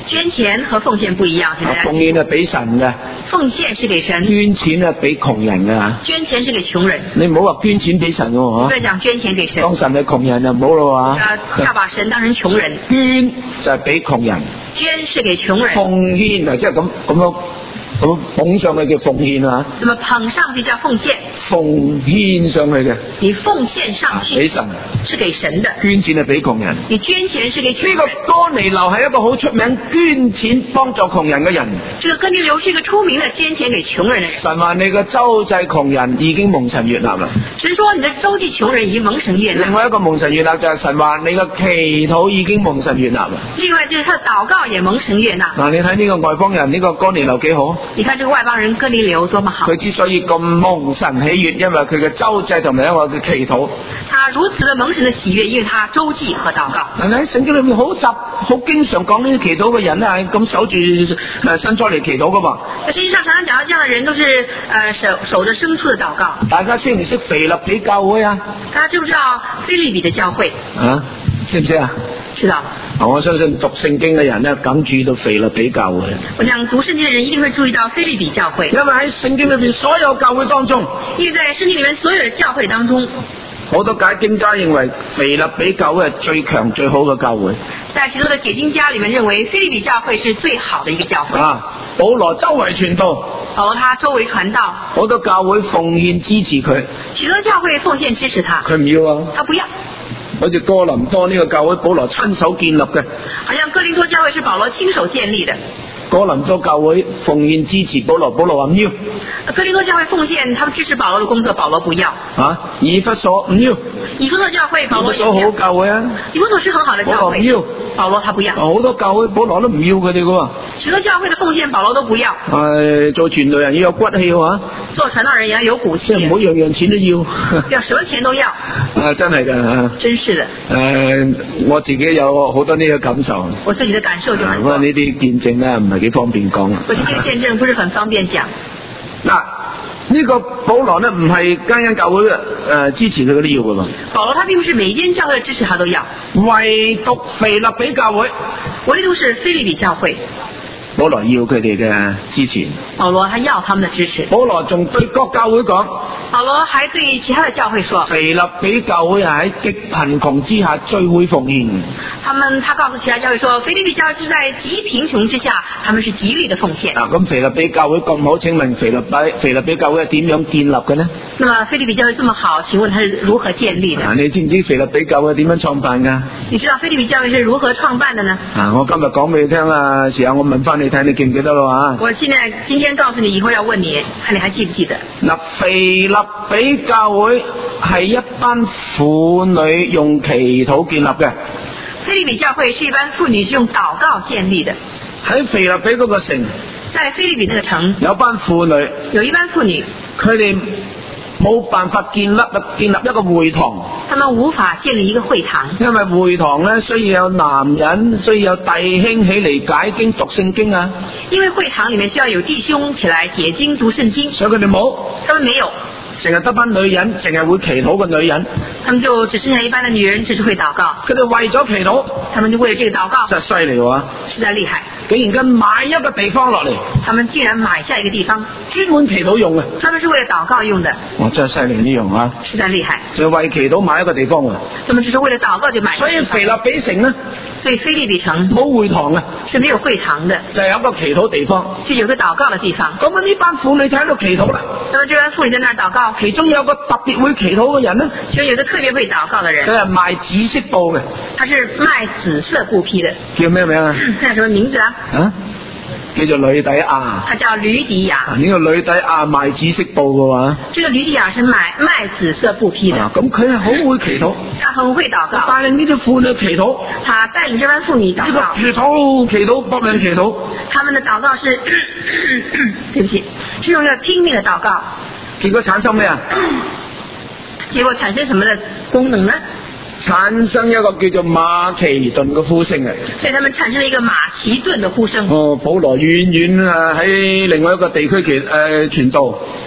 捐錢和奉獻不一樣， 奉獻係俾神嘅， 奉獻是給神， 捐錢係俾窮人嘅。 捐錢是給窮人， 你唔好話捐錢俾神喎， 不要講捐錢給神， 當神係窮人就唔好咯喎。 要把神當成窮人， 捐就係俾窮人， 捐是給窮人， 奉獻啊，即係咁樣捧上去叫奉獻啊。 那麼捧上去叫奉獻， 奉獻上去嘅， 你奉獻上去俾神， 是給神的， 捐錢係俾窮人， 你捐錢是給窮人。 呢個哥尼流係一個好出名捐錢幫助窮人嘅人。 這個哥尼流是一個出名的捐錢給窮人的人。 神話你嘅周濟窮人已經蒙神悅納啦。 神說你的周濟窮人已經蒙神悅納。 另外一個蒙神悅納就係神話你嘅祈禱已經蒙神悅納啦。 另外就是他的禱告也蒙神悅納。 嗱，你睇呢個外邦人呢個哥尼流幾好？ 你看這個外邦人哥尼流多麼好。 佢之所以咁蒙神喜悅，因為佢嘅周濟同埋一個嘅祈禱。 他如此的蒙神的喜悅，因為他周濟和禱告。 嗱，喺聖經裏面好經常講呢啲祈禱嘅人咧，係咁守住牲畜嚟祈禱噶嘛。 實際上常常講到這樣的人都是守着牲畜的禱告。 大家識唔識腓立比教會啊？ 大家知不知道腓立比的教會？ 啊，識唔識啊？ 知道。 我相信讀聖經嘅人咧，梗注意到腓立比教會。 我想讀聖經嘅人一定會注意到腓立比教會， 因為喺聖經裏邊所有教會當中， 因為在聖經裏面所有的教會當中， 好多解經家認為腓立比教會係最強最好嘅教會。 在許多的解經家裏面認為腓立比教會是最好的一個教會。 啊，保羅周圍傳道， 保羅他周圍傳道， 好多教會奉獻支持佢， 許多教會奉獻支持他， 佢唔要啊， 他不要。 好似哥林多呢個教會，保羅親手建立嘅。 好像哥林多教會是保羅親手建立的。 哥林多教會奉獻支持保羅，保羅話唔要。 哥林多教會奉獻，他們支持保羅的工作，保羅不要。 啊，以弗所唔要。 以弗所教會保羅也不要。 以弗所好教會啊。 以弗所是很好的教會。保羅唔要。保羅他不要。 好多教會保羅都唔要佢哋噶。 許多教會的奉獻保羅都不要。 做傳道人要有骨氣啊。做傳道人也要有骨氣。 即係唔好樣樣錢都要。 要什麼錢都要。 真係噶。 真是的。 我自己有好多呢個感受。 我自己的感受就很多。 呢啲見證咧唔係幾方便講。 我這個見證不是很方便講。 嗱，呢個保羅呢唔係間教會支持佢嗰啲要噶嘛。 保羅他並不是每一間教會的支持他都要， 唯獨腓立比教會， 唯獨是腓立比教會。 保羅要佢哋嘅支持。 保羅他要他們的支持。 保羅仲對各教會講。 保羅還對其他的教會說。 腓立比教會係喺極貧窮之下最會奉獻。 他告訴其他教會說，腓立比教會是在極貧窮之下，他們是極力的奉獻。 咁腓立比教會咁好，請問腓立比教會係點樣建立嘅呢？ 那麼腓立比教會這麼好，請問它是如何建立的？ 你知唔知腓立比教會點樣創辦噶？ 你知道腓立比教會是如何創辦的呢？ 我今日講俾你聽啦，時候我問翻你睇，你記唔記得咯？ 我今天告訴你，以後要問你，看你還記不記得？ 嗱，腓立比教會係一班婦女用祈禱建立嘅。 腓立比教會是一般婦女用禱告建立的。 喺腓立比嗰個城， 在腓立比那個城， 有班婦女， 有一班婦女， 佢哋冇辦法建立一個會堂。 他們無法建立一個會堂， 因為會堂咧需要有男人，需要有弟兄起嚟解經讀聖經啊。 因為會堂裏面需要有弟兄起來解經讀聖經， 所以佢哋冇， 他們沒有。 成日得班女人，淨係會祈禱嘅女人， 他們就只剩下一般的女人，只是會禱告。 佢哋為咗祈禱， 他們就為了這個禱告， 真係犀利喎， 實在厲害。 竟然間買一個地方落嚟， 他們竟然買下一個地方， 專門祈禱用嘅， 專門是為了禱告用的。 哇，真係犀利呢樣啊！ 實在厲害， 就為祈禱買一個地方啊！ 他們只是為了禱告就買。 所以腓立比城呢？ 所以腓立比城冇會堂啊， 是沒有會堂的， 就係有一個祈禱地方， 就有個禱告的地方。 咁呢班婦女就喺度祈禱啦。 那麼這班婦女在那兒禱告， 其中有個特別會祈禱嘅人呢， 其中有個特別會禱告的人， 佢係賣紫色布嘅， 他是賣紫色布匹的， 叫咩名啊？ 他叫什麼名字啊？ 啊？叫做呂底亞， 他叫呂底亞。 呢個呂底亞賣紫色布嘅話， 這個呂底亞是賣紫色布匹的。 咁佢係好會祈禱， 他很會禱告， 帶領呢啲婦女祈禱。 他帶領這班婦女禱告， 祈禱，搏命祈禱。 他們的禱告是，對不起，是用一個拼命的禱告。 結果產生咩啊？ 結果產生什麼的功能呢？ 產生一個叫做馬其頓嘅呼聲啊！ 所以他們產生了一個馬其頓的呼聲。 保羅遠遠喺另外一個地區傳道。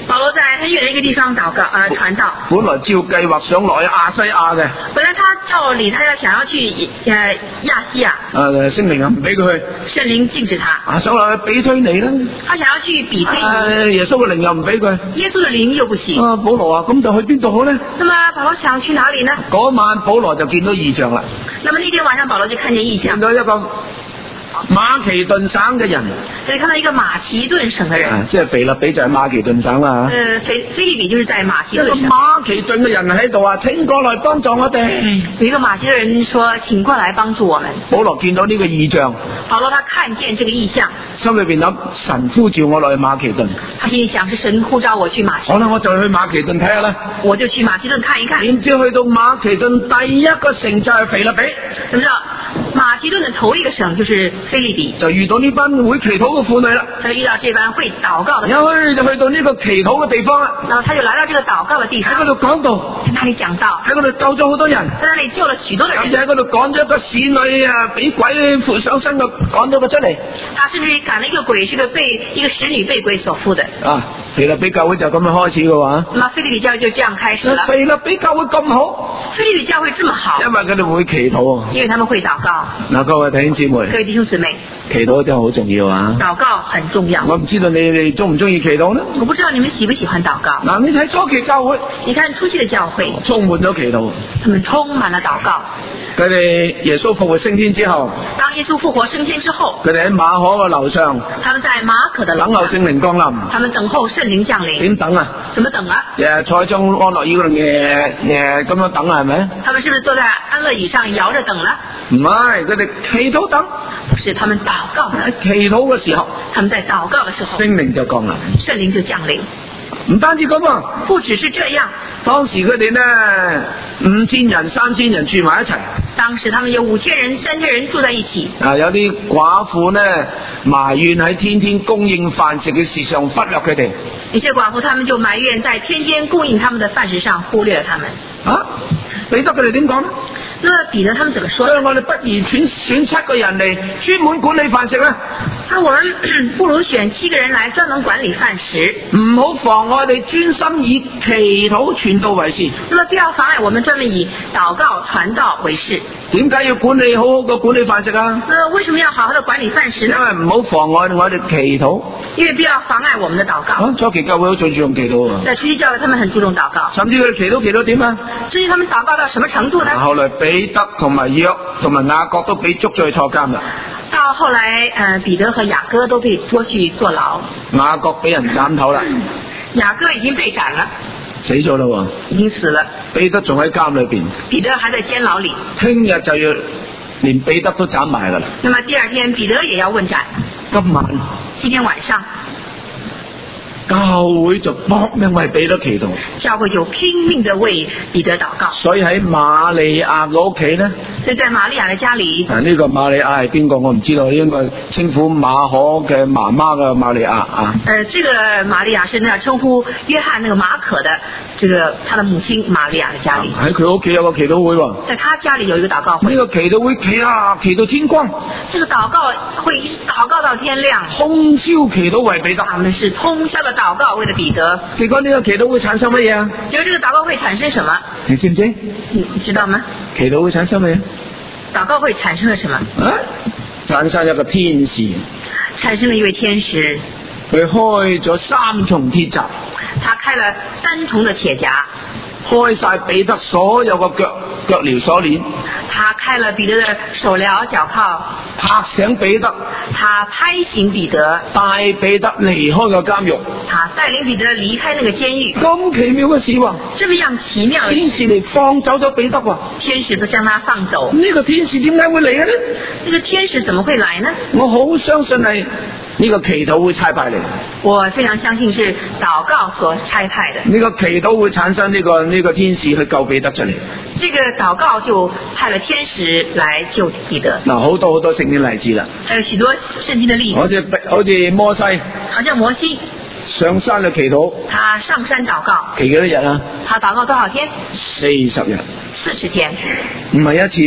保羅在他越了一個地方禱告傳道。 本來照計劃想落去亞西亞嘅。 本來他照理他想要去亞西亞。 聖靈唔俾佢去。 聖靈禁止他。 想落去比推尼啦。 他想要去比推尼。 耶穌嘅靈又唔俾佢。 耶穌嘅靈又不行。 保羅啊，咁就去邊度好呢？ 那麼保羅想去哪裏呢？ 嗰晚保羅就見到異象啦。 那麼那天晚上保羅就看見異象。見到一個馬其頓省嘅人， 你看到一個馬其頓省嘅人， 即係腓立比就係馬其頓省啦。 腓立比就是在馬其頓省。 一個馬其頓嘅人喺度啊，請過來幫助我哋。 有一個馬其頓人說：請過來幫助我們。 保羅見到呢個異象， 保羅他看見這個異象， 心裏邊諗：神呼召我落去馬其頓。 他心裏想：是神呼召我去馬其頓。 好啦，我就去馬其頓睇下啦。 我就去馬其頓看一看。 點知去到馬其頓第一個城就係腓立比。 怎麼知道？馬其頓的頭一個省就是腓立比。 就遇到呢班會祈禱嘅婦女啦。 他遇到這班會禱告的。 就去到呢個祈禱嘅地方啦。 然後他就來到這個禱告的地方。 喺嗰度講道。 在那裡講道。喺嗰度救咗好多人。 在那裡救了許多的人。 甚至喺嗰度趕咗一個使女啊，俾鬼附上身嘅，趕咗佢出嚟。 他甚至趕了一個鬼，是一個使女被鬼所附的。 腓立比教會就咁樣開始嘅話。 那腓立比教會就這樣開始了。 腓立比教會咁好。 腓立比教會這麼好。 因為佢哋會祈禱。 因為他們會禱告。 嗱，各位弟兄姊妹。 各位弟兄姊妹。 祈禱真係好重要啊！ 禱告很重要。 我唔知道你哋中唔中意祈禱呢？ 我不知道你們喜不喜歡禱告。 嗱，你睇初期教會， 你看初期的教會， 充滿咗祈禱。 他們充滿了禱告。 佢哋耶穌復活升天之後， 當耶穌復活升天之後， 佢哋喺馬可嘅樓上， 他們在馬可的樓上等候聖靈降臨。 他們等候聖靈降臨。 點等啊？ 怎麼等啊？ 坐喺張安樂椅嗰度咁樣等啊，係咪？ 他們是不是坐在安樂椅上搖着等呢？ 唔係，佢哋祈禱等。 不是，他們禱告。 喺祈禱嘅時候， 他們在禱告的時候， 聖靈就降臨。 聖靈就降臨。 唔單止咁啊， 不只是這樣。 當時佢哋呢，5000人、3000人住埋一齊。 當時他們有5000人、3000人住在一起。 有啲寡婦呢埋怨喺天天供應飯食嘅事上忽略佢哋。 有些寡婦他們就埋怨在天天供應他們的飯食上忽略了他們。 彼得佢哋點講呢？ 那彼得他們怎麼說？ 所以我哋不如選7個人嚟專門管理飯食啦。 我們不如選7個人來專門管理飯食。 唔好妨礙我哋專心以祈禱傳道為事。 那麼不要妨礙我們專門以禱告傳道為事。 點解要管理好好嘅管理飯食啊？ 為什麼要好好的管理飯食呢？ 因為唔好妨礙我哋祈禱。 因為不要妨礙我們的禱告。 初期教會好注重祈禱啊。 在初期教會，他們很注重禱告。 甚至佢哋祈禱點啊？ 至於他們禱告到什麼程度呢？ 後來彼得同埋約同埋雅各都俾捉咗去坐監啦。 到後來，彼得和雅各都被捉去坐牢。 雅各俾人斬頭啦。 雅各已經被斬了。 死咗啦喎。 已經死了。 彼得仲喺監裏邊。 彼得還在監牢裏。 聽日就要連彼得都斬埋噶啦。 那麼第二天彼得也要問斬。今天晚上。 教會就搏命為彼得祈禱， 教會就拼命地為彼得禱告。 所以喺瑪利亞嘅屋企呢， 所以在瑪利亞嘅家裏， 呢個瑪利亞係邊個？我唔知道，應該稱呼馬可嘅媽媽嘅瑪利亞啊。 這個瑪利亞是那稱呼約翰那個馬可的，這個他的母親瑪利亞嘅家裏。喺佢屋企有個祈禱會喎， 在他家裏有一個禱告會。 呢個祈禱會祈到天光。 這個禱告會禱告到天亮， 通宵祈禱為彼得。 他們是通宵的禱告為了彼得。 結果呢個祈禱會產生乜嘢啊？ 結果這個禱告會產生什麼？ 你知唔知？ 你知道嗎？ 祈禱會產生乜嘢？ 禱告會產生了什麼？ 產生一個天使。 產生了一位天使。 佢開咗3重鐵閘。 他開了3重的鐵閘。 開晒彼得所有嘅腳鐐鎖鏈。 他開了彼得的手鐐腳銬。 拍醒彼得。 他拍醒彼得。 帶彼得離開個監獄。 他帶領彼得離開那個監獄。 咁奇妙嘅事喎！ 這麼樣奇妙嘅事。 天使嚟放走咗彼得喎。 天使都將他放走。 呢個天使點解會嚟嘅呢？ 呢個天使怎麼會來呢？ 我好相信係呢個祈禱會差派嚟。 我非常相信是禱告所差派的。 呢個祈禱會產生呢個天使去救彼得出嚟。 這個禱告就派了天使來救彼得。 嗱，好多聖經例子啦。 還有許多聖經的例子。 好似摩西。 好像摩西。 上山去祈禱。 他上山禱告。 祈幾多日啊？ 他禱告多少天？ 40日。 40天。 唔係一次喎。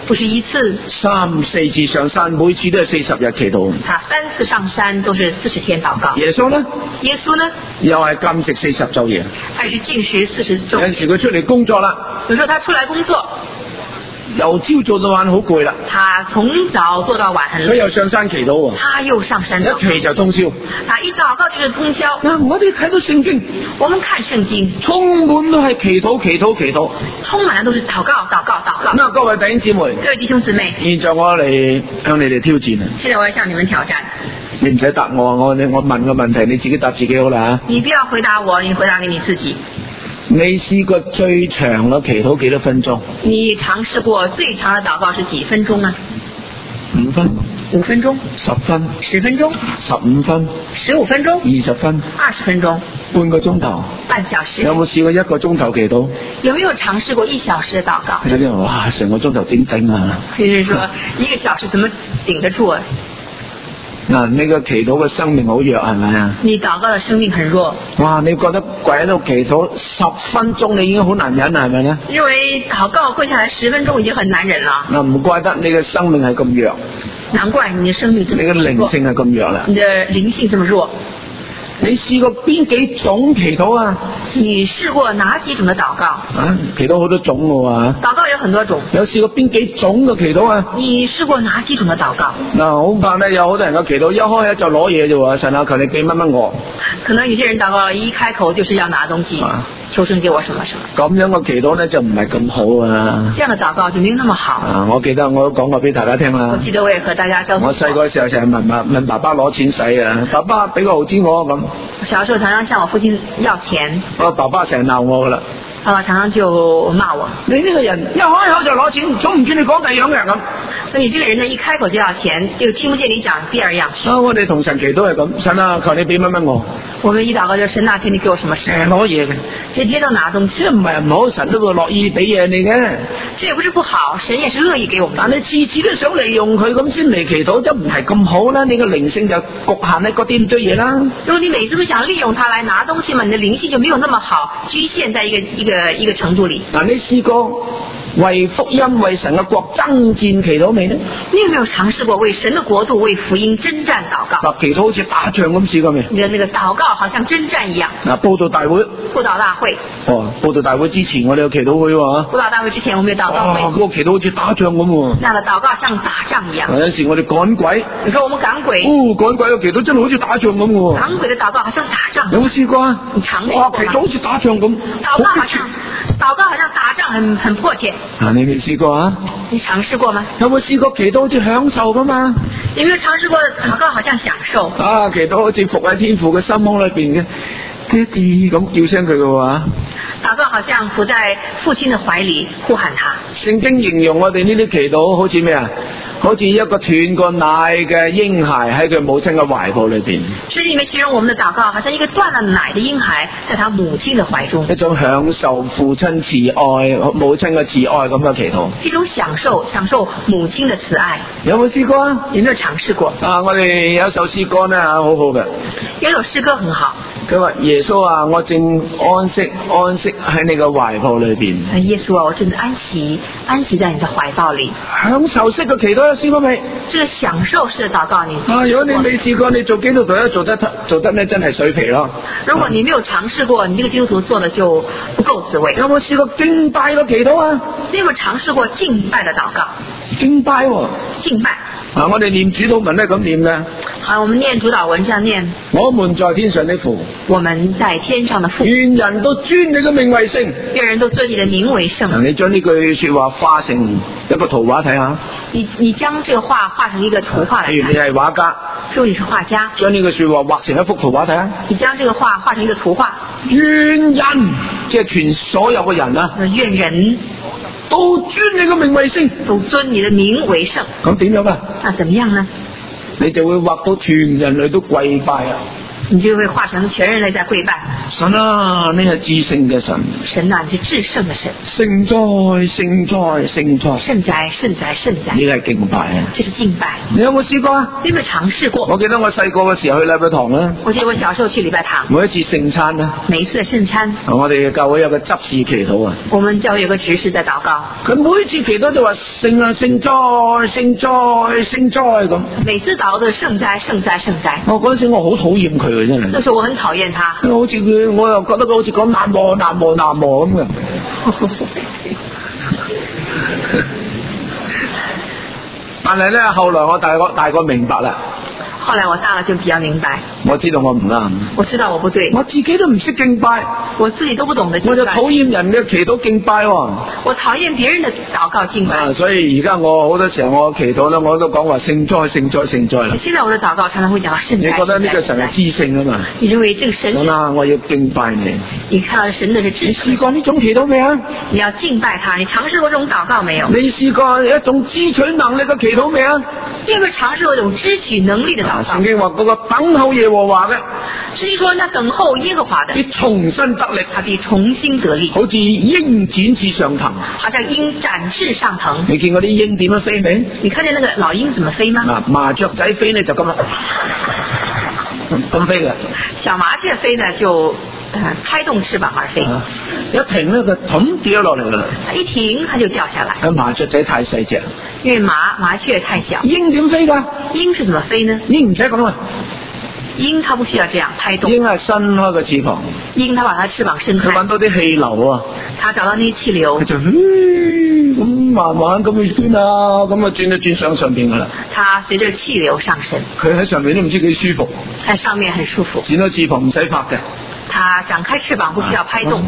不是一次 3、4次上山，每次都係40日祈禱。 他3次上山都是40天禱告。 耶穌呢？ 耶穌呢？ 又係禁食40晝夜。 他也是禁食40晝夜。 有陣時佢出嚟工作啦， 有時候他出來工作， 由朝做到晚好攰啦。 他從早做到晚很累。 佢又上山祈禱喎。 他又上山禱告。 一祈就通宵。 他一禱告就是通宵。 我哋睇到聖經， 我們看聖經， 充滿都係祈禱，祈禱，祈禱， 充滿都是禱告，禱告，禱告。 咁各位弟兄姊妹， 各位弟兄姊妹， 現在我嚟向你哋挑戰啊！ 現在我要向你們挑戰。 你唔使答我，我問個問題，你自己答自己好啦。 你不要回答我，你回答給你自己。 你試過最長嘅祈禱幾多分鐘？ 你嘗試過最長的禱告是幾分鐘啊 ？5分。 5分鐘。 10分。 10分鐘。 15分。 15分鐘。 20分。 20分鐘。 半個鐘頭。 半小時。 有冇試過1個鐘頭祈禱？ 有沒有嘗試過1小時的禱告？ 有啲人哇，成個鐘頭點頂啊！ 就是說1個小時怎麼頂得住啊？ 嗱，你個祈禱嘅生命好弱係咪啊？ 你禱告嘅生命很弱。哇， 你覺得跪喺度祈禱10分鐘你已經好難忍係咪咧？ 因為禱告跪下來10分鐘已經很難忍啦。 嗱，唔怪得你嘅生命係咁弱。 難怪你嘅生命這麼弱。 你嘅靈性係咁弱啦。 你嘅靈性這麼弱。 你試過邊幾種祈禱啊？ 你試過哪幾種嘅禱告？ 啊，祈禱好多種嘅喎。 禱告有很多種。 有試過邊幾種嘅祈禱啊？ 你試過哪幾種嘅禱告？ 嗱，恐怕咧有好多人嘅祈禱一開口就攞嘢啫喎，神啊，求你俾乜我。 可能有些人禱告一開口就是要拿東西，求神給我什麼什麼。 咁樣嘅祈禱咧就唔係咁好啊。 這樣嘅禱告就沒有那麼好。 我記得我都講過俾大家聽啦。 我記得我也和大家交。 我細個嘅時候成日問爸爸攞錢使啊，爸爸俾個毫子我咁。 小時候常常向我父親要錢。我爸爸成日鬧我噶啦。 爸爸常常就罵我。 你呢個人一開口就攞錢，總唔見你講第二樣嘅咁。 所以你這個人呢，一開口就要錢，又聽不見你講第二樣。 我哋同神祈都係咁，神啊，求你俾乜我。 我們一禱告就神啊，求你給我什麼事。 攞嘢嘅， 天天都拿東西。 唔係唔好，神都會樂意俾嘢你嘅。 這也不是不好，神也是樂意給我們。 但你次次都想利用佢咁先嚟祈禱，就唔係咁好啦。你個靈性就局限喺嗰啲咁多嘢啦。 如果你每次都想利用它來拿東西嘛，你的靈性就沒有那麼好，局限在一個程度裏。 嗱，你試過為福音、為神嘅國爭戰祈禱未呢？ 你有沒有嘗試過為神的國度、為福音征戰禱告？ 祈禱好似打仗咁試過未？ 你的那個禱告好像征戰一樣。 嗱，佈道大會。 佈道大會。 佈道大會之前我哋有祈禱會喎。 佈道大會之前我們有禱告會。 嗰個祈禱好似打仗咁喎。 那個禱告像打仗一樣。 有陣時我哋趕鬼。 你說我們趕鬼。 趕鬼嘅祈禱真係好似打仗咁喎。 趕鬼的禱告好像打仗。 有冇試過啊？ 你嘗試過嗎？ 祈禱好似打仗咁。 禱告好像打仗很迫切。 你未試過啊？ 你嘗試過嗎？ 有冇試過祈禱好似享受噶嘛？ 有沒有嘗試過禱告好像享受？ 祈禱好似伏喺天父嘅心胸裏邊嘅爹哋咁叫聲佢嘅話。 禱告好像伏在父親的懷裏呼喊他。 聖經形容我哋呢啲祈禱好似咩啊？好似一個斷過奶嘅嬰孩喺佢母親嘅懷抱裏邊。 聖經裏面形容我們的禱告，好像一個斷了奶的嬰孩，在他母親的懷中。 一種享受父親慈愛、母親嘅慈愛咁嘅祈禱。 一種享受母親的慈愛。 有冇試過啊？ 有沒有嘗試過？ 我哋有一首詩歌呢，好好嘅。 有首詩歌很好。 佢話：耶穌啊，我正安息喺你嘅懷抱裏邊。 耶穌啊，我正安息在你的懷抱裏。 享受式嘅祈禱有試過未？ 這個享受式的禱告你如果你未試過，你做基督徒咧做得咧真係水皮咯。 如果你沒有嘗試過，你這個基督徒做的就不夠滋味。 有冇試過敬拜嘅祈禱啊？ 你有冇嘗試過敬拜的禱告？ 敬拜喎。 敬拜。 我哋念主禱文都係咁念嘅。 我們念主禱文這樣念。 我們在天上的父。 我們在天上的父。 願人都尊你嘅名為聖。 願人都尊你的名為聖。 你將呢句說話化成一個圖畫睇下。 你將這個話畫成一個圖畫來看。 譬如你係畫家。 如果你是畫家。 將呢句說話畫成一幅圖畫睇下。 你將這個畫畫成一個圖畫。 願人，即係全所有嘅人啊。 願人。 都尊你嘅名為聖， 都尊你的名為聖。 咁點樣啊？ 那怎麼樣呢？ 你就會畫到全人類都跪拜啊！ 你就會化成全人類在跪拜。 神啊，你係至聖嘅神。 神啊，你是至聖嘅神。 聖哉，聖哉，聖哉。 聖哉，聖哉，聖哉。 呢個係敬拜啊！ 這是敬拜。 你有冇試過啊？ 你有冇嘗試過？ 我記得我細個嘅時候去禮拜堂啦。 我記得我小時候去禮拜堂。 每一次聖餐啦。 每一次聖餐。 我哋教會有個執事祈禱啊。 我們教會有個執事在禱告。 佢每次祈禱都話聖啊，聖哉，聖哉，聖哉咁。每次禱告都聖哉，聖哉，聖哉。我嗰陣時我好討厭佢嘅真係。 那時候我很討厭他。 好似佢，我又覺得佢好似講南無南無南無咁嘅。但係咧，後來我大個明白啦。 後來我大了就比較明白， 我知道我唔啱， 我知道我不對， 我自己都唔識敬拜， 我自己都不懂得敬拜， 我就討厭人嘅祈禱敬拜喎， 我討厭別人的禱告敬拜， 所以而家我好多時候我祈禱咧，我都講話聖哉聖哉聖哉啦。 現在我的禱告常常會講到聖哉。你覺得呢個神係至聖啊嘛？ 你認為這個神？ 神啊，我要敬拜你。 你看到神的是至聖。 你試過呢種祈禱未啊？ 你要敬拜他，你嘗試過這種禱告沒有？ 你試過一種支取能力嘅祈禱未啊？ 你有沒有嘗試過一種支取能力的禱告？ 聖經話嗰個等候耶和華嘅， 聖經說那等候耶和華的必重新得力， 他必重新得力， 好似鷹展翅上騰， 好像鷹展翅上騰。 你見過啲鷹點樣飛未？ 你看見那個老鷹怎麼飛嗎？ 麻雀仔飛呢就咁啦，咁飛嘅。小麻雀飛呢就拍動翅膀而飛， 一停呢，佢嘭跌落嚟啦。 一停，它就掉下來。 麻雀仔太細隻， 因為麻雀太小。 鷹點飛㗎？ 鷹是怎麼飛呢？ 鷹唔使咁啊。 鷹它不需要這樣拍動。 鷹係伸開個翅膀。鷹它把它翅膀伸開。 佢揾到啲氣流啊。 它找到那些氣流。 佢就咁慢慢咁去轉啊，咁啊轉就轉上邊㗎啦。它隨着氣流上升。 佢喺上面都唔知幾舒服。 喺上面很舒服。 展開翅膀唔使拍嘅。 它展開翅膀不需要拍動。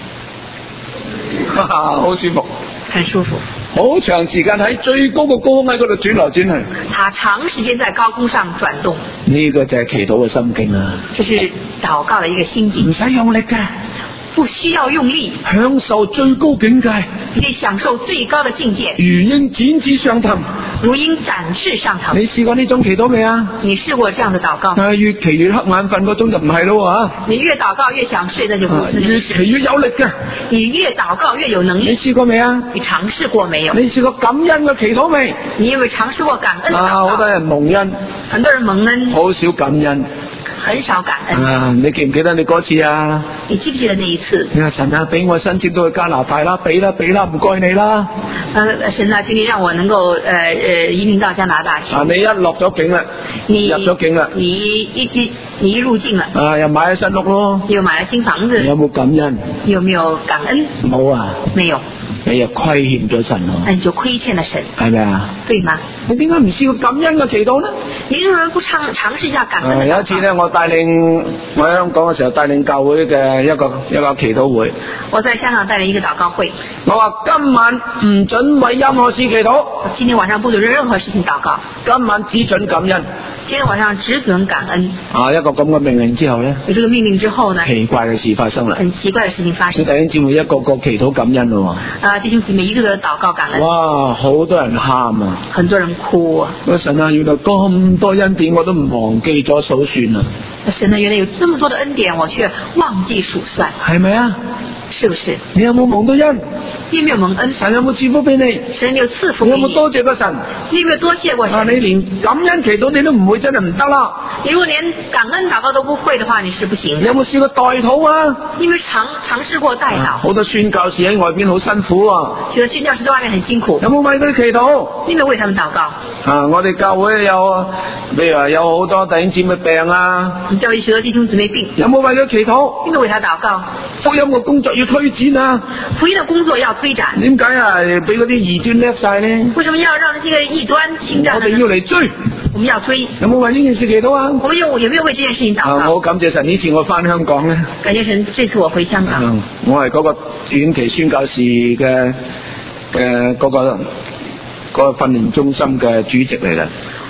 好舒服。 很舒服。 好長時間喺最高個高空喺嗰度轉來轉去。 它長時間在高空上轉動。 呢個就係祈禱嘅心境啊。 這是禱告的一個心境。 唔使用力嘅。 不需要用力， 享受最高境界。 你可以享受最高的境界。 如鷹展翅上騰， 如鷹展翅上騰。 你試過呢種祈禱未啊？ 你試過這樣的禱告？ 越祈越瞌眼瞓嗰種就唔係咯啊！ 你越禱告越想睡，那就不是。 越祈越有力嘅。 你越禱告越有能力。 你試過未啊？ 你嘗試過沒有？ 你試過感恩嘅祈禱未？ 你有冇嘗試過感恩的禱告？ 好多人蒙恩， 很多人蒙恩， 好少感恩。 很少感恩。 你記唔記得你嗰次啊？ 你記不記得那一次？ 你話神啊，俾我申請到去加拿大啦，俾啦，唔該你啦。 神啊，請你讓我能夠移民到加拿大去。 你一落咗境啦，入咗境啦， 你一入境啦。 又買咗新屋咯， 又買咗新房子。 有冇感恩？ 有沒有感恩？ 冇啊， 沒有。 你又虧欠咗神咯， 那你就虧欠了神， 係咪啊？ 對嗎？ 你點解唔試過感恩嘅祈禱呢？ 你為什麼不嘗試一下感恩的禱告？ 有一次呢，我喺香港嘅時候帶領教會嘅一個祈禱會。 我在香港帶領一個禱告會。 我話今晚唔准為任何事祈禱。 今天晚上不准任何事情禱告。 今晚只准感恩。 今天晚上只准感恩。 一個咁嘅命令之後呢， 有這個命令之後呢， 奇怪嘅事發生啦。 很奇怪嘅事情發生。 弟兄姊妹一個個祈禱感恩咯。 弟兄姊妹一個個禱告感恩。 哇，好多人喊啊！ 很多人哭啊！ 神啊，原來咁多恩典我都唔忘記咗數算啊！ 神啊，原來有這麼多的恩典，我卻忘記數算， 係咪啊？ 是不是？ 你有冇蒙到恩？ 你有沒有蒙恩？ 神有冇賜福俾你？ 神有賜福俾你。 你有冇多謝過神？ 你有沒有多謝過神？ 你連感恩祈禱你都唔會，真係唔得啦！ 你如果連感恩禱告都不會的話，你是不行。 你有冇試過代禱啊？ 你有沒有嘗試過代禱？ 好多宣教士喺外邊好辛苦啊！ 其實宣教士在外面很辛苦。 有冇為佢哋祈禱？ 你有冇為他們禱告？ 我哋教會譬如話有好多弟兄姊妹病啊。 教會許多弟兄姊妹病。有冇為佢祈禱？ 你有冇為他禱告？ 福音嘅工作要推展啊！ 福音的工作要推展。 點解俾嗰啲異端叻晒呢？ 為什麼要讓這個異端侵佔？ 我哋要嚟追。 我們要追。 有冇為呢件事祈禱啊？ 我們有沒有為這件事情禱告？ 我感謝神，呢次我翻香港呢。 感謝神，這次我回香港。 我係嗰個短期宣教士嘅嗰個訓練中心嘅主席嚟嘅。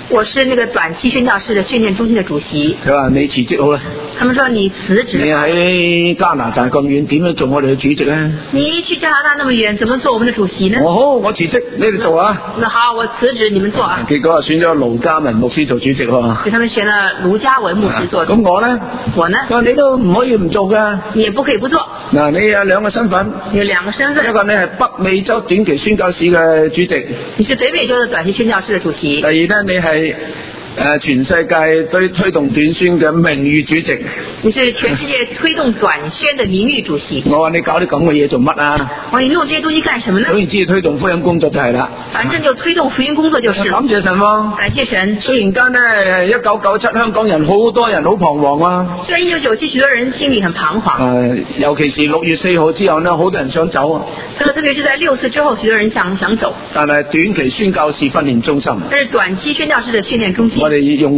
我是那個短期宣教士的訓練中心的主席。 佢話你辭職好啦。 他們說你辭職。 你喺加拿大咁遠，點樣做我哋嘅主席咧？ 你去加拿大那麼遠，怎麼做我們的主席呢？ 我好，我辭職，你哋做啊。 那好，我辭職，你們做啊。 結果啊，選咗盧嘉文牧師做主席喎。 給他們選了盧嘉文牧師做主席。 咁我呢？我呢？你都唔可以唔做噶。你也不可以不做。嗱，你有兩個身份。有兩個身份。一個你係北美洲短期宣教士嘅主席。你是北美洲的短期宣教士的主席。第二呢，你係全世界推動短宣嘅名譽主席。你是全世界推動短宣的名譽主席。我話你搞啲咁嘅嘢做乜啊？我你弄這些東西幹什麼呢？總之推動福音工作就係啦。反正就推動福音工作就是。感謝神喎。感謝神。雖然間呢1997香港人好多人好彷徨啊。雖然1997許多人心裡很彷徨。尤其是6月4號之後呢，好多人想走啊。特別是在6次之後，許多人想走。但係短期宣教士訓練中心。但是短期宣教士的訓練中心。我哋用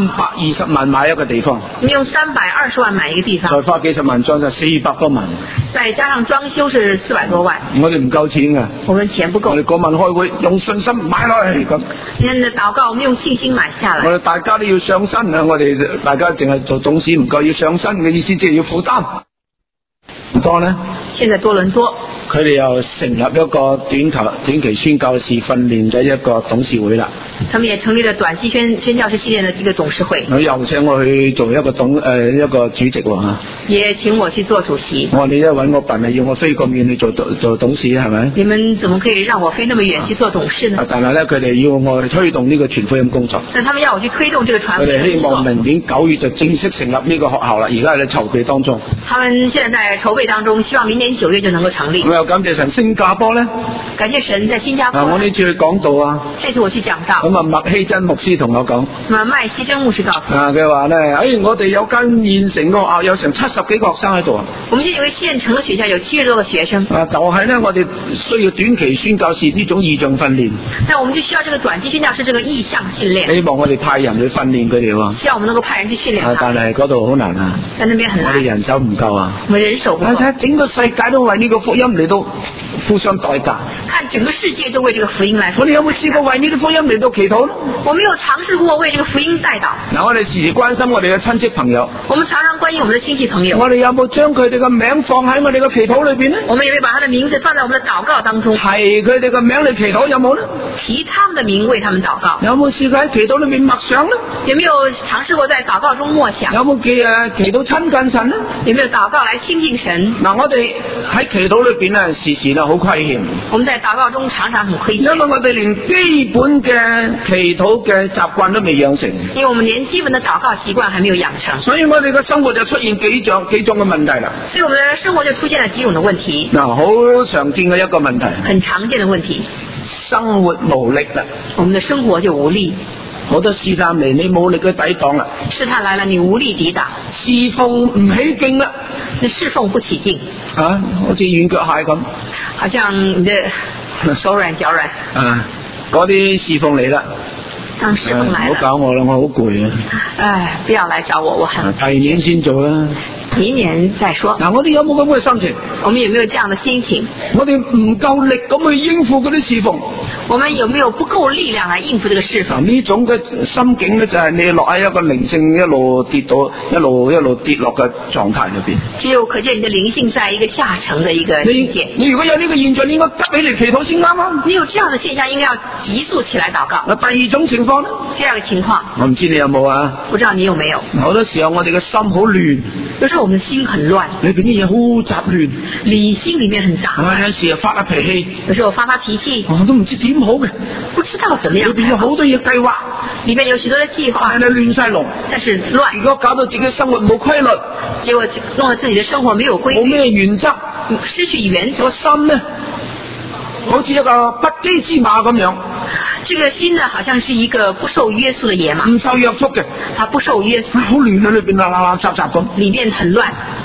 320萬買一個地方。你用320萬買一個地方。再花幾十萬裝就400多萬。再加上裝修是400多萬。我哋唔夠錢㗎。我們錢不夠。我哋嗰晚開會用信心買落嚟咁。今天的禱告，我們用信心買下來。我哋大家都要上身啊！我哋大家淨係做董事唔夠，要上身嘅意思即係要負擔。唔多呢？現在多倫多。佢哋又成立一個短期宣教士訓練嘅一個董事會啦。他們也成立了短期宣教士訓練的一個董事會。佢又請我去做一個一個主席喎嚇。也請我去做主席。我話你一揾我笨啊，要我飛咁遠去做董事係咪？你們怎麼可以讓我飛那麼遠去做董事呢？但係咧，佢哋要我去推動呢個傳福音工作。所以他們要我去推動這個傳福音工作。佢哋希望明年9月就正式成立呢個學校啦，而家喺籌備當中。他們現在在籌備當中，希望明年9月就能夠成立。又感謝神，新加坡咧，感謝神在新加坡。我呢次去講道啊，這次我去講道。咁啊，麥希珍牧師同我講。麥希珍牧師告訴我。佢話咧，我哋有間現成嘅學校，有成70幾個學生喺度啊。我們現在有個現成嘅學校，有70多個學生。就係咧，我哋需要短期宣教士呢種異象訓練。但我們就需要這個短期宣教士這個異象訓練。希望我哋派人去訓練佢哋喎。希望我們能夠派人去訓練。但係嗰度好難啊。在那邊很難。我哋人手唔夠啊。我們人手不夠。睇下整個世界都為呢個福音嚟到付上代價。看整個世界都為這個福音來。我哋有冇試過為呢個福音嚟到祈禱？我沒有嘗試過為這個福音代禱。我哋時時關心我哋嘅親戚朋友。我們常常關心我們的親戚朋友。我哋有冇將佢哋嘅名放喺我哋嘅祈禱裏邊呢？我們有沒有把他的名字放在我們的禱告當中？提佢哋嘅名嚟祈禱有冇呢？提他們的名為他們禱告。有冇試過喺祈禱裏面默想呢？有沒有嘗試過在禱告中默想？有冇祈禱親近神呢？有沒有禱告來親近神？我哋喺祈禱裏邊呢，時時呢好虧欠。我們在禱告中常常很虧欠。因為我哋連基本嘅祈禱嘅習慣都未養成。因為我們連基本的禱告習慣還沒有養成。所以我哋嘅生活就出現幾種嘅問題啦。所以我們的生活就出現了幾種的問題。好常見嘅一個問題。很常見的問題。生活無力啦。我們的生活就無力。好多試探嚟，你冇力去抵擋啦。試探來了，你無力抵擋。侍奉唔起勁啦，你侍奉不起勁。好似軟腳蟹咁。好像你的手軟腳軟。嗰啲侍奉嚟啦。當侍奉來了。唔好搞我啦，我好攰啊。唉，不要來找我，我很。第二年先做啦。明年再說。我哋有冇咁嘅心情？我們有沒有這樣的心情？我哋唔夠力咁去應付嗰啲侍奉。我們有沒有不夠力量來應付這個侍奉？呢種嘅心境咧，就係你落喺一個靈性一路跌到一路跌落嘅狀態裏邊。只有可見你的靈性在一個下沉的一個境界。你如果有呢個現象，你應該急起嚟祈禱先啱啊！你有這樣的現象，應該要急速起來禱告。第二種情況呢？第二個情況，我唔知你有冇啊？不知道你有沒有？好多時候我哋嘅心好亂。有時候我們的心很亂，裏邊啲嘢好雜亂，你心裏面很雜。有時又發下脾氣，有時候發脾氣，我都唔知點好嘅，不知道怎麼樣。裏邊有好多嘢計劃，裏面有許多的計劃，但係亂晒龍，但是亂。如果搞到自己生活冇規律，結果弄到自己的生活沒有規律，冇咩原則，失去原則，個心呢，好似一個不羈之馬咁樣。這個心呢，好像是一個不受約束的野馬，唔受約束嘅，它不受約束，好亂喺裏邊，雜雜咁，裏面很亂。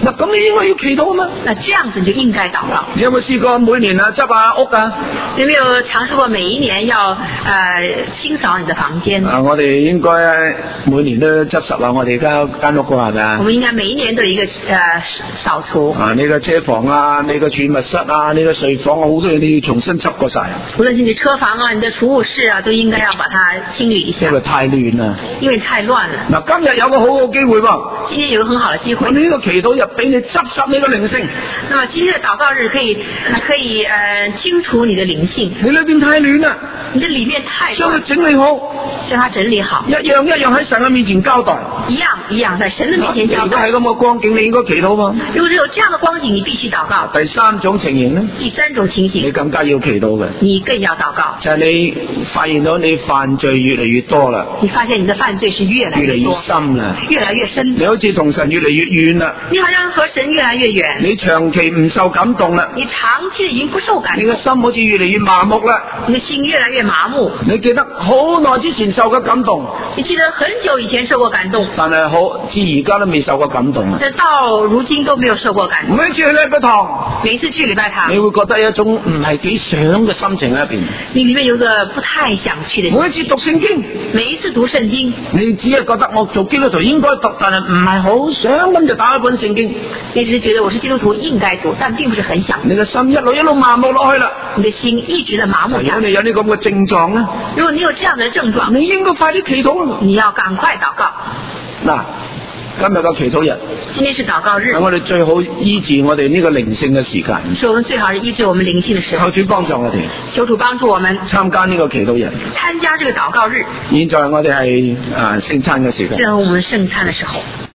嗱，咁你應該要祈禱嘛？ 那這樣子你就應該禱告。 你有冇試過每年執下屋啊？ 你有沒有嘗試過每一年要清掃你的房間？ 我哋應該每年都執拾下我哋間屋㗎，係咪啊？ 我們應該每一年都有一個掃除。 你個車房啊，你個儲物室啊，你個睡房啊，好多嘢你要重新執過晒。 無論是你車房啊，你的儲物室啊，都應該要把它清理一下。 因為太亂啦。 因為太亂了。 嗱，今日有個好好機會喎。 今天有個很好的機會。 呢個祈禱日俾你執拾你個靈性。 那麼今天的禱告日可以清除你的靈性。 你裏邊太亂啦。 你的裏面太亂。 將佢整理好。 將它整理好。 一樣喺神嘅面前交代。 一樣在神的面前交代。 如果係咁嘅光景，你應該祈禱嘛。 如果有這樣的光景，你必須禱告。 第三種情形呢？ 第三種情形， 你更加要祈禱嘅。 你更要禱告。 就係你發現到你犯罪越嚟越多啦。 你發現你的犯罪是越來越多。 深啦， 越來越深。 你好似同神越嚟越遠啦。 你好像和神越來越遠。 你長期唔受感動啦。 你長期已經不受感動。 你個心好似越嚟越麻木啦。 你的心越來越麻木。 你記得好耐之前受過感動。 你記得很久以前受過感動。 但係好至而家都未受過感動。 但到如今都沒有受過感動。 每次去禮拜堂， 每次去禮拜堂， 你會覺得有一種唔係幾想嘅心情喺入邊。 你裏面有個不太想去的。 每一次讀聖經， 每一次讀聖經， 你只係覺得我做基督徒應該讀，但係唔係好想，咁就打開本聖經。 你只是覺得我是基督徒應該讀，但並不是很想。 你嘅心一路麻木落去啦。 你的心一直的麻木下去。 如果你有呢咁嘅症狀咧， 如果你有這樣的症狀， 你應該快啲祈禱。 你要趕快禱告。 嗱，今日個祈禱日， 今天是禱告日， 係我哋最好醫治我哋呢個靈性嘅時間。 是我們最好是醫治我們靈性的時候。 求主幫助我哋， 求主幫助我們參加呢個祈禱日， 參加這個禱告日。 現在我哋係聖餐嘅時間。 現在我們聖餐的時候。